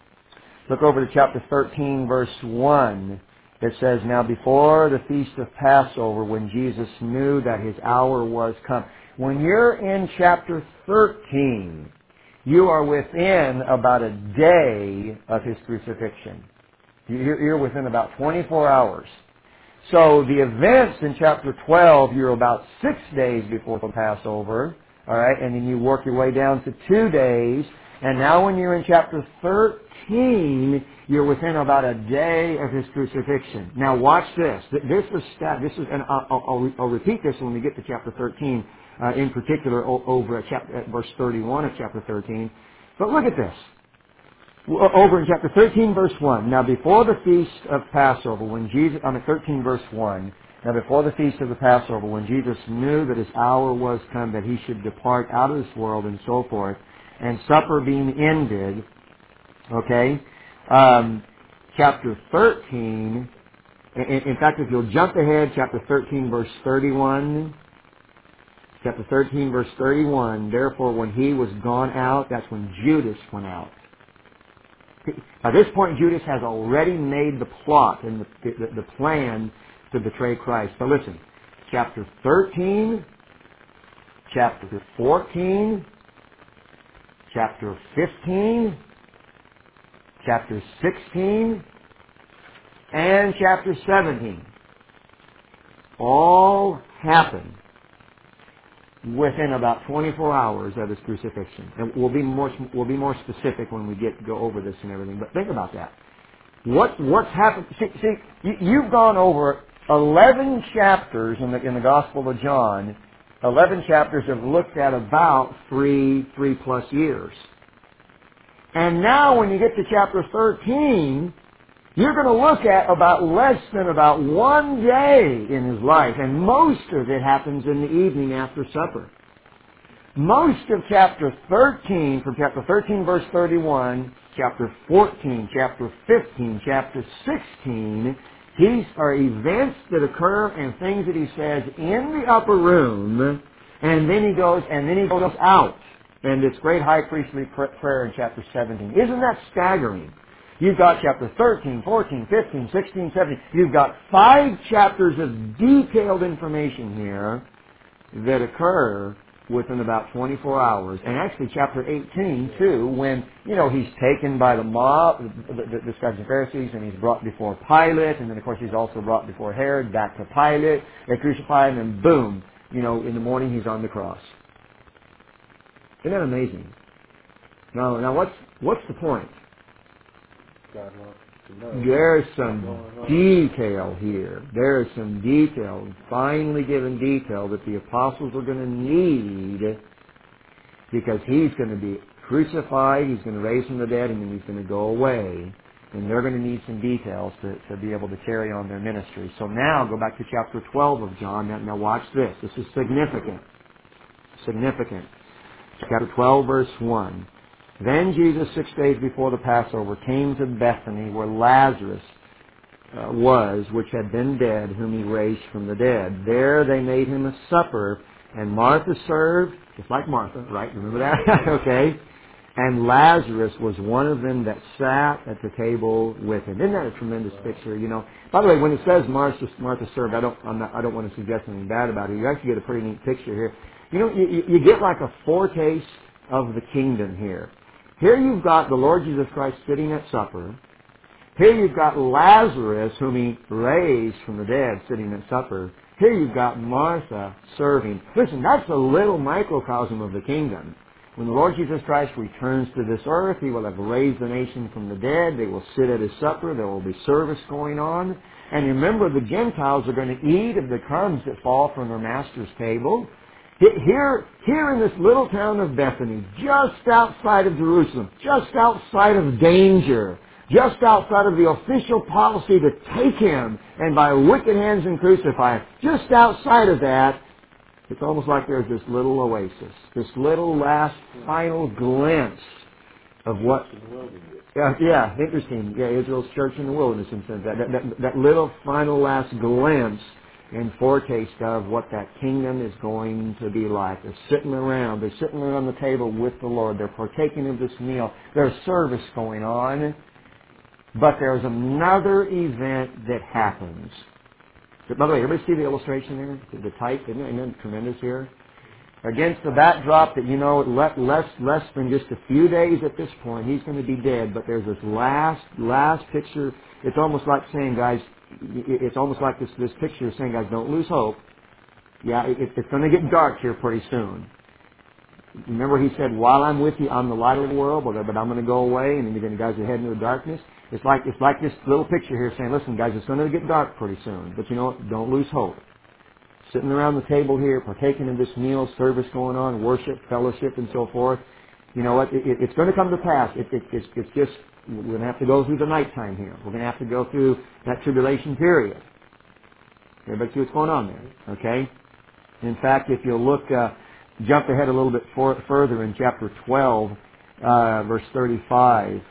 verse 1, it says, "Now before the feast of Passover, when Jesus knew that his hour was come." When you're in chapter 13, you are within about a day of his crucifixion. You're within about 24 hours. So the events in chapter 12, you're about 6 days before the Passover, all right, and then you work your way down to 2 days, and now when you're in chapter 13, you're within about a day of his crucifixion. Now watch this. This is, and I'll repeat this when we get to chapter 13, in particular over at verse 31 of chapter 13. But look at this. Over in chapter 13, verse 1. Now before the feast of Passover, 13, verse 1. Now before the feast of the Passover, when Jesus knew that his hour was come, that he should depart out of this world and so forth, and supper being ended, okay, chapter 13, in fact, if you'll jump ahead, chapter 13, verse 31, chapter 13, verse 31, therefore when he was gone out, that's when Judas went out. By this point, Judas has already made the plot and the plan to betray Christ. But listen, chapter 13, chapter 14, chapter 15, chapter 16, and chapter 17 all happen within about 24 hours of his crucifixion. And we'll be more specific when we go over this and everything. But think about that. What's happened? See, you've gone over 11 chapters in the Gospel of John. 11 chapters have looked at about 3 plus years. And now when you get to chapter 13, you're going to look at about less than about 1 day in his life, and most of it happens in the evening after supper. Most of chapter 13, from chapter 13, verse 31, chapter 14, chapter 15, chapter 16, these are events that occur and things that he says in the upper room, and then he goes out. And this great high priestly prayer in chapter 17. Isn't that staggering? You've got chapter 13, 14, 15, 16, 17. You've got 5 chapters of detailed information here that occur within about 24 hours. And actually chapter 18, too, when, he's taken by the mob, the scribes and Pharisees, and he's brought before Pilate, and then, of course, he's also brought before Herod, back to Pilate. They crucify him, and boom, in the morning he's on the cross. Isn't that amazing? Now what's the point? God wants to know. There's some detail here. There is some detail, finely given detail that the apostles are going to need, because he's going to be crucified, he's going to raise from the dead, and then he's going to go away. And they're going to need some details to be able to carry on their ministry. So now, go back to chapter 12 of John. Now watch this. This is significant. Significant. Chapter 12, verse 1. Then Jesus, 6 days before the Passover, came to Bethany, where Lazarus was, which had been dead, whom he raised from the dead. There they made him a supper, and Martha served, just like Martha, right? Remember that? Okay. And Lazarus was one of them that sat at the table with him. Isn't that a tremendous picture? By the way, when it says Martha served, I don't want to suggest anything bad about it. You actually get a pretty neat picture here. You get like a foretaste of the kingdom here. Here you've got the Lord Jesus Christ sitting at supper. Here you've got Lazarus, whom he raised from the dead, sitting at supper. Here you've got Martha serving. Listen, that's a little microcosm of the kingdom. When the Lord Jesus Christ returns to this earth, he will have raised the nation from the dead. They will sit at his supper. There will be service going on. And remember, the Gentiles are going to eat of the crumbs that fall from their master's table. Here in this little town of Bethany, just outside of Jerusalem, just outside of danger, just outside of the official policy to take him and by wicked hands and crucify him, just outside of that, it's almost like there's this little oasis, this little last final glimpse of what. Yeah, interesting. Yeah, Israel's church in the wilderness, in a sense. That little final last glimpse and foretaste of what that kingdom is going to be like. They're sitting around the table with the Lord. They're partaking of this meal. There's service going on. But there's another event that happens. By the way, everybody see the illustration there? The type, isn't it tremendous here? Against the backdrop that, less than just a few days at this point, he's going to be dead. But there's this last picture. It's almost like saying, guys, it's almost like this picture is saying, guys, don't lose hope. Yeah, it's going to get dark here pretty soon. Remember he said, while I'm with you, I'm the light of the world, but I'm going to go away, and then you're going to guys are heading into the darkness. It's like this little picture here saying, listen, guys, it's going to get dark pretty soon. But you know what? Don't lose hope. Sitting around the table here, partaking in this meal, service going on, worship, fellowship, and so forth. You know what? It's going to come to pass. It's just, we're going to have to go through the nighttime here. We're going to have to go through that tribulation period. Everybody see what's going on there? Okay? In fact, if you'll look, jump ahead a little bit further in chapter 12, verse 35.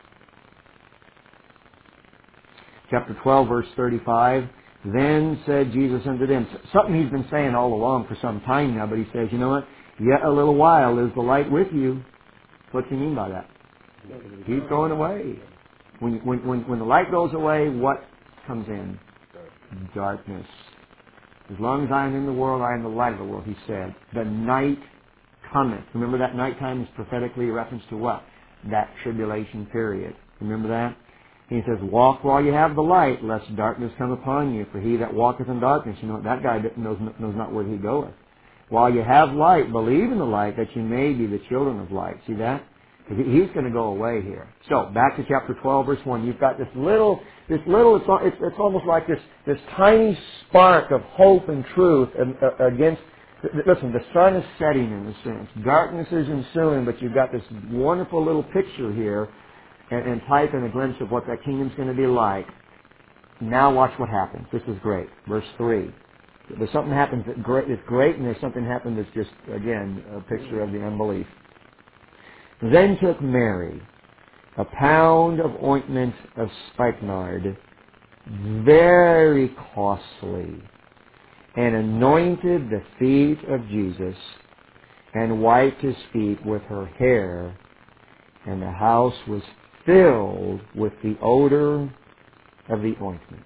Chapter 12, verse 35. Then said Jesus unto them, something he's been saying all along for some time now, but he says, you know what? Yet a little while is the light with you. What's he mean by that? He's going away. When the light goes away, what comes in? Darkness. As long as I am in the world, I am the light of the world, he said. The night cometh. Remember that nighttime is prophetically a reference to what? That tribulation period. Remember that? He says, walk while you have the light, lest darkness come upon you. For he that walketh in darkness, that guy knows not where he goeth. While you have light, believe in the light, that you may be the children of light. See that? He's going to go away here. So, back to chapter 12, verse 1. You've got this little, it's almost like this tiny spark of hope and truth against, listen, the sun is setting in a sense. Darkness is ensuing, but you've got this wonderful little picture here and type and a glimpse of what that kingdom's going to be like. Now watch what happens. This is great. Verse 3. There's something happens that's great, and there's something happens that's just, again, a picture of the unbelief. Then took Mary a pound of ointment of spikenard, very costly, and anointed the feet of Jesus, and wiped his feet with her hair, and the house was filled with the odor of the ointment.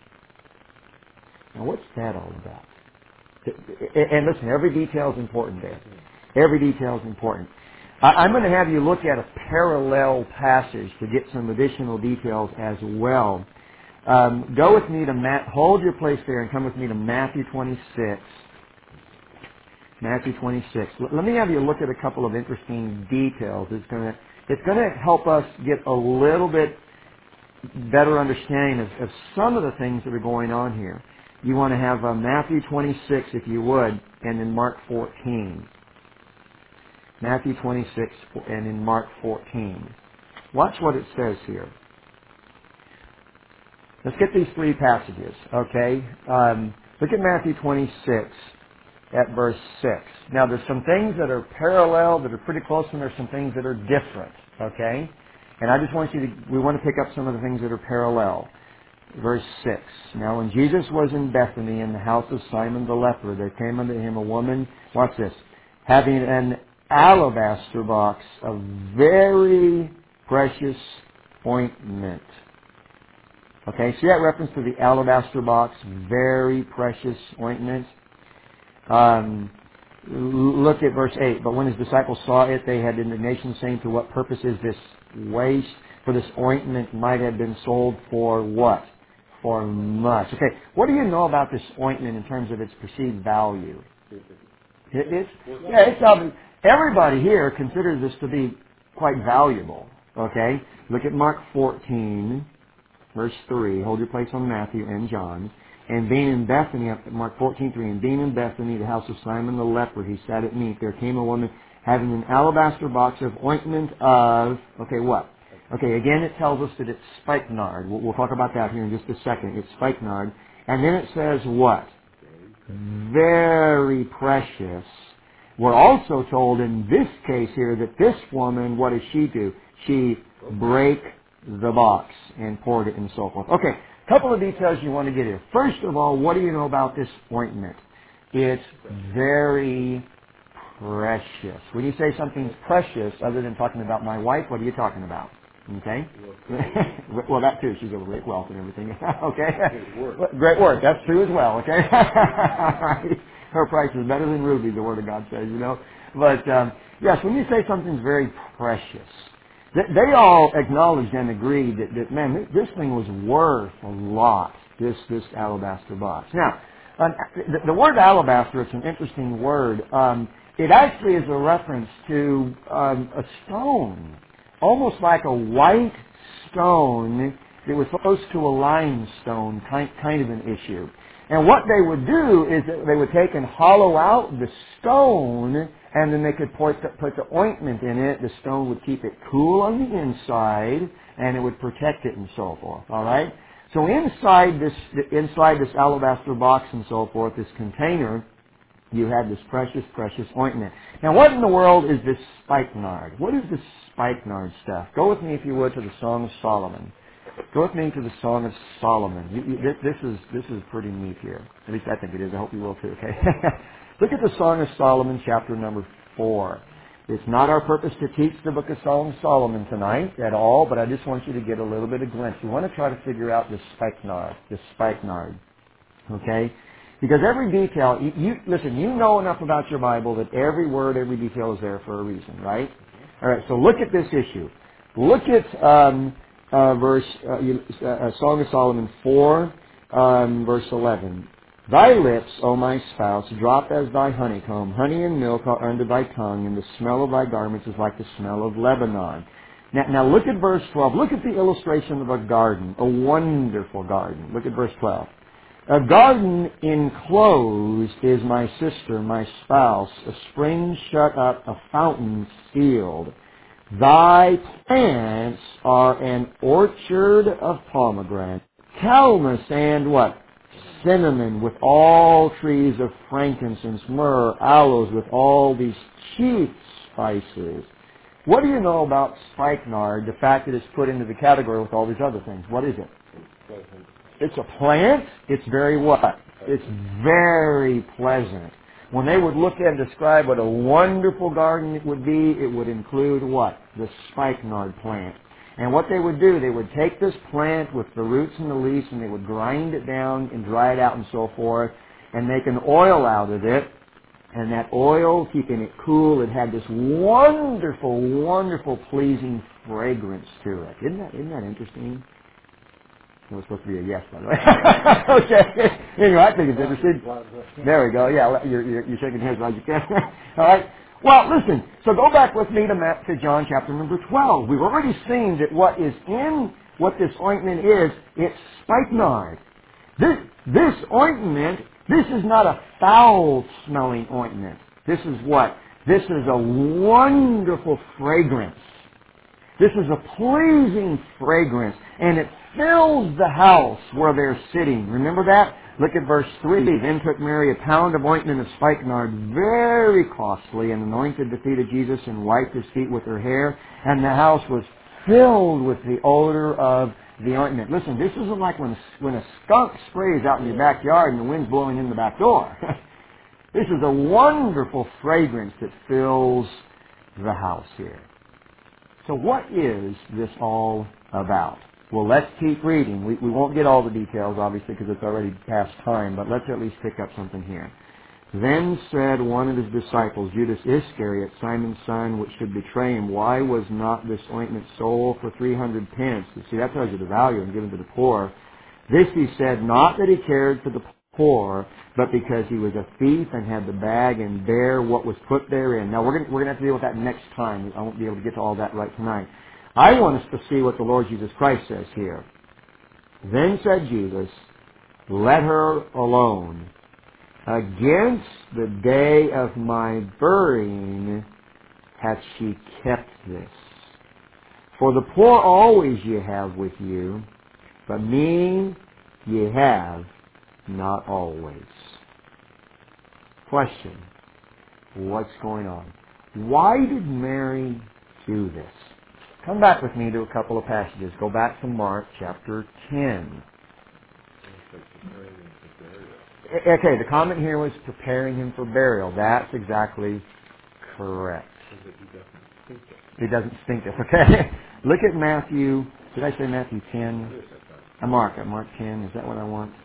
Now what's that all about? And listen, every detail is important there. Every detail is important. I'm going to have you look at a parallel passage to get some additional details as well. Go with me to hold your place there and come with me to Matthew 26. Matthew 26. Let me have you look at a couple of interesting details. It's going to help us get a little bit better understanding of some of the things that are going on here. You want to have Matthew 26, if you would, and in Mark 14. Matthew 26 and in Mark 14. Watch what it says here. Let's get these three passages, okay? Look at Matthew 26 at verse 6. Now, there's some things that are parallel, that are pretty close, and there's some things that are different, okay? And I just want we want to pick up some of the things that are parallel. Verse 6. Now, when Jesus was in Bethany in the house of Simon the leper, there came unto him a woman, watch this, having an alabaster box of very precious ointment. Okay, see that reference to the alabaster box, very precious ointment? Look at verse 8. But when his disciples saw it, they had indignation, saying, to what purpose is this waste? For this ointment might have been sold for what? For much. Okay, what do you know about this ointment in terms of its perceived value? It's obvious. Everybody here considers this to be quite valuable. Okay, look at Mark 14, verse 3. Hold your place on Matthew and John. And being in Bethany, Mark 14:3, and being in Bethany, the house of Simon the leper, he sat at meat. There came a woman having an alabaster box of ointment of, okay, what? Okay, again it tells us that it's spikenard. We'll talk about that here in just a second. It's spikenard. And then it says what? Very precious. We're also told in this case here that this woman, what does she do? She break the box and poured it and so forth. Okay, couple of details you want to get here. First of all, what do you know about this ointment? It's very precious. When you say something's precious, other than talking about my wife, what are you talking about? Okay? Well, that too. She's got great wealth and everything. Okay? Great work. That's true as well. Okay? Her price is better than rubies, the Word of God says, you know. But, yes, when you say something's very precious, they all acknowledged and agreed that man, this thing was worth a lot, this alabaster box. Now, the word alabaster, it's an interesting word. It actually is a reference to a stone, almost like a white stone that was close to a limestone kind of an issue. And what they would do is that they would take and hollow out the stone, and then they could put the ointment in it. The stone would keep it cool on the inside, and it would protect it and so forth. All right? So inside this alabaster box and so forth, this container, you had this precious, precious ointment. Now, what in the world is this spikenard? What is this spikenard stuff? Go with me, if you would, to the Song of Solomon. Go with me to the Song of Solomon. This is pretty neat here. At least I think it is. I hope you will too, okay? Look at the Song of Solomon, chapter number 4. It's not our purpose to teach the book of Song of Solomon tonight at all, but I just want you to get a little bit of glimpse. You want to try to figure out this spikenard. Okay? Because every detail, listen, you know enough about your Bible that every word, every detail is there for a reason, right? All right, so look at this issue. Look at Song of Solomon 4, verse 11. Thy lips, O my spouse, drop as thy honeycomb. Honey and milk are under thy tongue, and the smell of thy garments is like the smell of Lebanon. Now look at verse 12. Look at the illustration of a garden, a wonderful garden. Look at verse 12. A garden enclosed is my sister, my spouse, a spring shut up, a fountain sealed. Thy plants are an orchard of pomegranate, calamus and what? Cinnamon, with all trees of frankincense, myrrh, aloes, with all these chief spices. What do you know about spikenard, the fact that it's put into the category with all these other things? What is it? It's a plant. It's very what? It's very pleasant. When they would look and describe what a wonderful garden it would be, it would include what? The spikenard plant. And what they would do, they would take this plant with the roots and the leaves, and they would grind it down and dry it out and so forth, and make an oil out of it. And that oil, keeping it cool, it had this wonderful, wonderful, pleasing fragrance to it. Isn't that interesting? It was supposed to be a yes, by the way. Okay. Anyway, I think it's interesting. There we go. Yeah, you're shaking hands as you can. All right. Well, listen. So go back with me to John chapter number 12. We've already seen that what is in what this ointment is. It's spikenard. This ointment. This is not a foul-smelling ointment. This is what? This is a wonderful fragrance. This is a pleasing fragrance, and it fills the house where they're sitting. Remember that? Look at verse 3. Then took Mary a pound of ointment of spikenard, very costly, and anointed the feet of Jesus and wiped his feet with her hair, and the house was filled with the odor of the ointment. Listen, this isn't like when a skunk sprays out in your backyard and the wind's blowing in the back door. This is a wonderful fragrance that fills the house here. So what is this all about? Well, let's keep reading. We won't get all the details, obviously, because it's already past time, but let's at least pick up something here. Then said one of his disciples, Judas Iscariot, Simon's son, which should betray him, why was not this ointment sold for 300 pence? See, that tells you the value and given to the poor. This he said, not that he cared for the poor, but because he was a thief and had the bag and bare what was put therein. Now, we're going to have to deal with that next time. I won't be able to get to all that right tonight. I want us to see what the Lord Jesus Christ says here. Then said Jesus, Let her alone. Against the day of my burying hath she kept this. For the poor always ye have with you, but me ye have not always. Question. What's going on? Why did Mary do this? Come back with me to a couple of passages. Go back to Mark chapter 10. Okay, the comment here was preparing him for burial. That's exactly correct. He doesn't think it. Okay. Look at Matthew. Did I say Matthew 10? Mark 10. Is that what I want?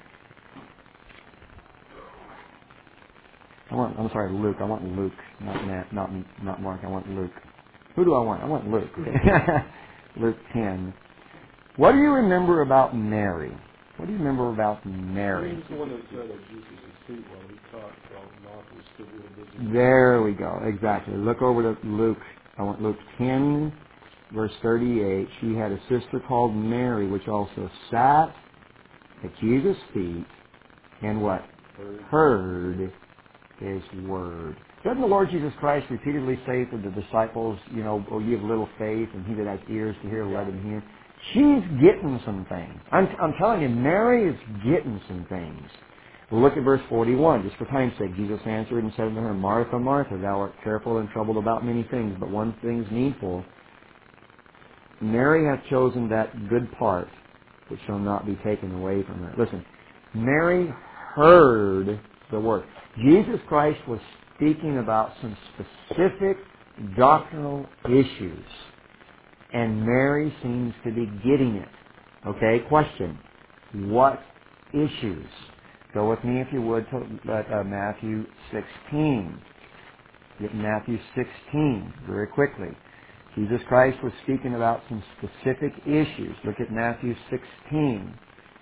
I'm sorry, Luke. I want Luke, not Mark. I want Luke. Who do I want? I want Luke. Luke 10. What do you remember about Mary? What do you remember about Mary? He's the one that sat at Jesus' feet while he taught while Martha was still real busy. There we go. Exactly. Look over to Luke. I want Luke 10, verse 38. She had a sister called Mary, which also sat at Jesus' feet and what? Heard His word. Doesn't the Lord Jesus Christ repeatedly say to the disciples, oh, ye have little faith, and he that has ears to hear, let him hear? She's getting some things. I'm telling you, Mary is getting some things. Look at verse 41, just for time's sake. Jesus answered and said unto her, Martha, Martha, thou art careful and troubled about many things, but one thing's needful. Mary hath chosen that good part which shall not be taken away from her. Listen, Mary heard the word. Jesus Christ was speaking about some specific doctrinal issues, and Mary seems to be getting it. Okay, question. What issues? Go with me, if you would, to Matthew 16. Get Matthew 16 very quickly. Jesus Christ was speaking about some specific issues. Look at Matthew 16.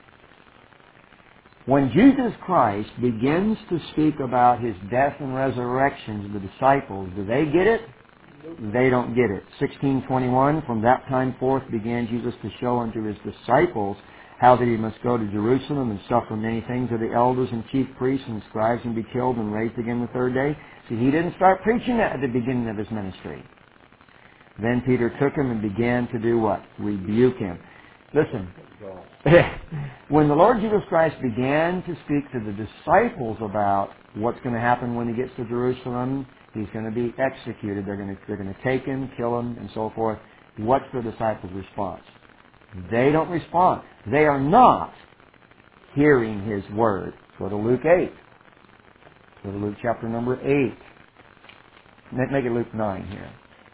When Jesus Christ begins to speak about His death and resurrection to the disciples, do they get it? They don't get it. 16:21, from that time forth began Jesus to show unto His disciples how that He must go to Jerusalem and suffer many things of the elders and chief priests and scribes and be killed and raised again the third day. See, He didn't start preaching that at the beginning of His ministry. Then Peter took Him and began to do what? Rebuke Him. Listen, when the Lord Jesus Christ began to speak to the disciples about what's going to happen when He gets to Jerusalem, He's going to be executed. They're going to take Him, kill Him, and so forth. What's the disciples' response? They don't respond. They are not hearing His word. Go to Luke 8. Go to Luke chapter number 8. Make it Luke 9 here.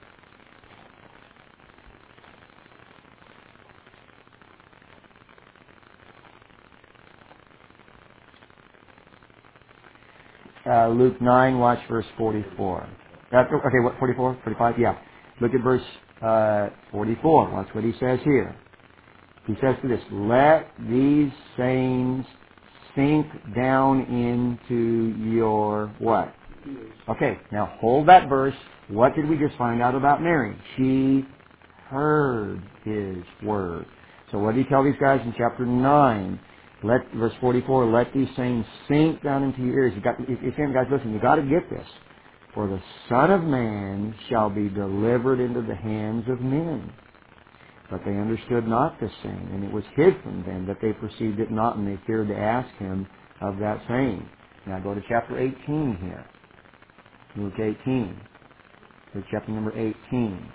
Luke 9, watch verse 44. Okay, what, 44? 45? Yeah. Look at verse 44. Watch what he says here. He says to this, let these sayings sink down into your what? Okay, now hold that verse. What did we just find out about Mary? She heard His word. So what did He tell these guys in chapter 9? Verse 44, let these sayings sink down into your ears. He's saying, guys, listen, you got to get this. For the Son of Man shall be delivered into the hands of men. But they understood not this saying, and it was hid from them that they perceived it not, and they feared to ask Him of that saying. Now go to chapter 18 here. Luke 18. Luke chapter number 18.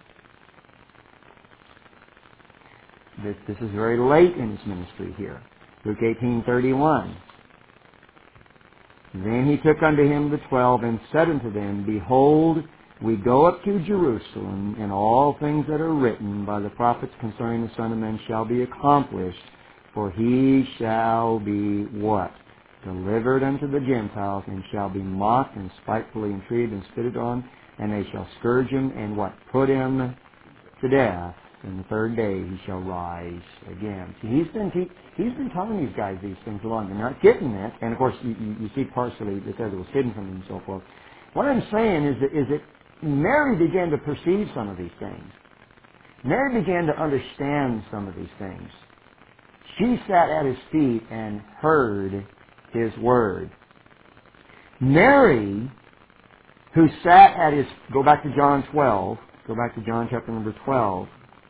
This is very late in His ministry here. Luke 18:31. Then He took unto Him the 12 and said unto them, Behold, we go up to Jerusalem, and all things that are written by the prophets concerning the Son of Man shall be accomplished. For He shall be what? Delivered unto the Gentiles, and shall be mocked and spitefully entreated and spitted on, and they shall scourge Him and what? Put Him to death. And the third day He shall rise again. See, He's been telling these guys these things along. They're not getting it. And of course, you see partially it says it was hidden from them and so forth. What I'm saying is that Mary began to perceive some of these things. Mary began to understand some of these things. She sat at his feet and heard his word. Mary, who sat at his, go back to John 12, go back to John chapter number 12.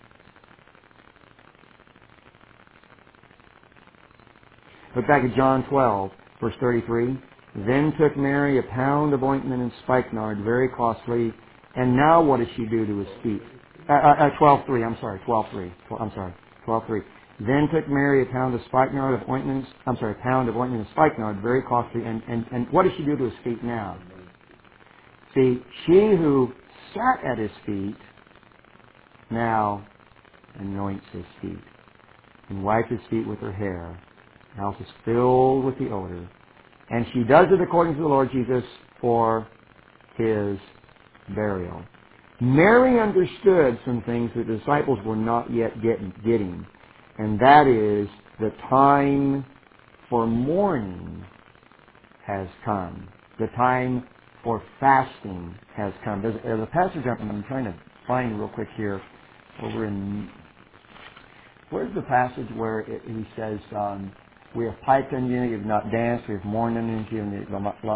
Look back at John 12, verse 33. Then took Mary a pound of ointment and spikenard, very costly. And now what does she do to his feet? 12:3. I'm sorry, 12:3. I'm sorry, 12:3. Then took Mary a pound of spikenard of ointments. I'm sorry, a pound of ointment and spikenard, very costly. And what does she do to his feet now? See, she who sat at his feet now anoints his feet and wipes his feet with her hair. The house is filled with the odor. And she does it according to the Lord Jesus for his burial. Mary understood some things that the disciples were not yet getting. And that is the time for mourning has come. The time for fasting has come. There's a passage I'm trying to find real quick here over in, where's the passage where he says, we have piped unto you, you have not danced, we have mourned unto you, and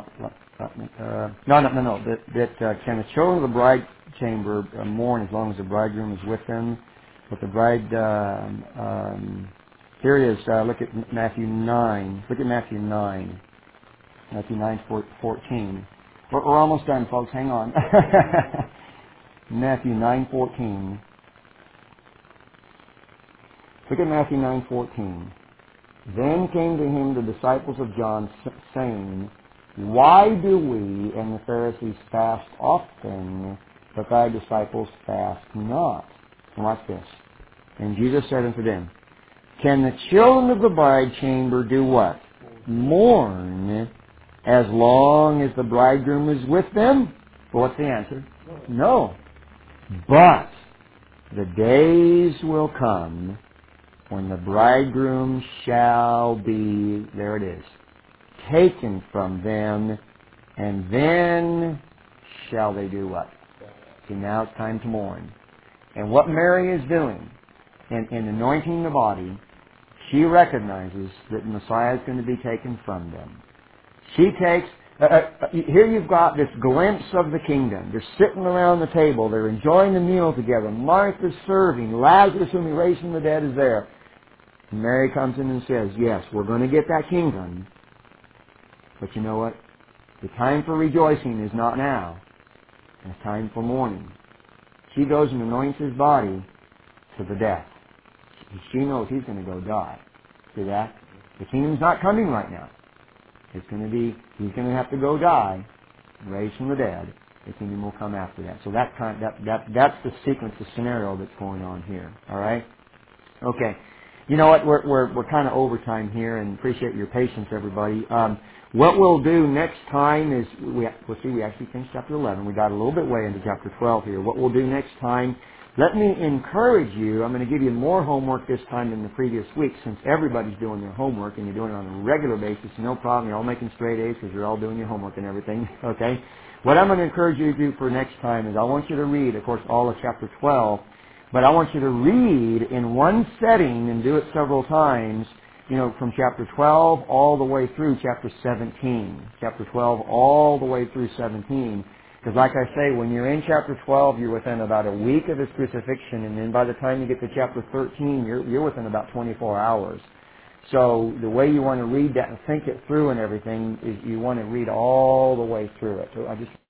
can the children of the bride chamber mourn as long as the bridegroom is with them? But the bride, here it is, look at Matthew 9. Look at Matthew 9. Matthew 9:14. We're almost done, folks. Hang on. Matthew 9:14. Look at Matthew 9:14. Then came to him the disciples of John, saying, Why do we and the Pharisees fast often, but thy disciples fast not? And watch this. And Jesus said unto them, Can the children of the bride chamber do what? Mourn as long as the bridegroom is with them? Well, what's the answer? No. But the days will come when the bridegroom shall be, there it is, taken from them, and then shall they do what? See, now it's time to mourn. And what Mary is doing in anointing the body, she recognizes that the Messiah is going to be taken from them. She takes, here you've got this glimpse of the kingdom. They're sitting around the table. They're enjoying the meal together. Martha's serving. Lazarus, whom he raised from the dead, is there. And Mary comes in and says, yes, we're going to get that kingdom. But you know what? The time for rejoicing is not now. It's time for mourning. She goes and anoints his body to the death. She knows he's going to go die. See that? The kingdom's not coming right now. It's going to be, he's going to have to go die, raised from the dead. The kingdom will come after that. So that's the sequence, the scenario that's going on here. All right? Okay. You know what? We're kind of over time here, and appreciate your patience, everybody. What we'll do next time is we actually finished chapter 11. We got a little bit way into chapter 12 here. What we'll do next time, let me encourage you. I'm going to give you more homework this time than the previous week, since everybody's doing their homework and you're doing it on a regular basis. No problem. You're all making straight A's because you're all doing your homework and everything. Okay. What I'm going to encourage you to do for next time is I want you to read, of course, all of chapter 12. But I want you to read in one setting and do it several times, from chapter 12 all the way through chapter 17. Chapter 12 all the way through 17. Because like I say, when you're in chapter 12, you're within about a week of his crucifixion, and then by the time you get to chapter 13, you're within about 24 hours. So the way you want to read that and think it through and everything is you want to read all the way through it. So I just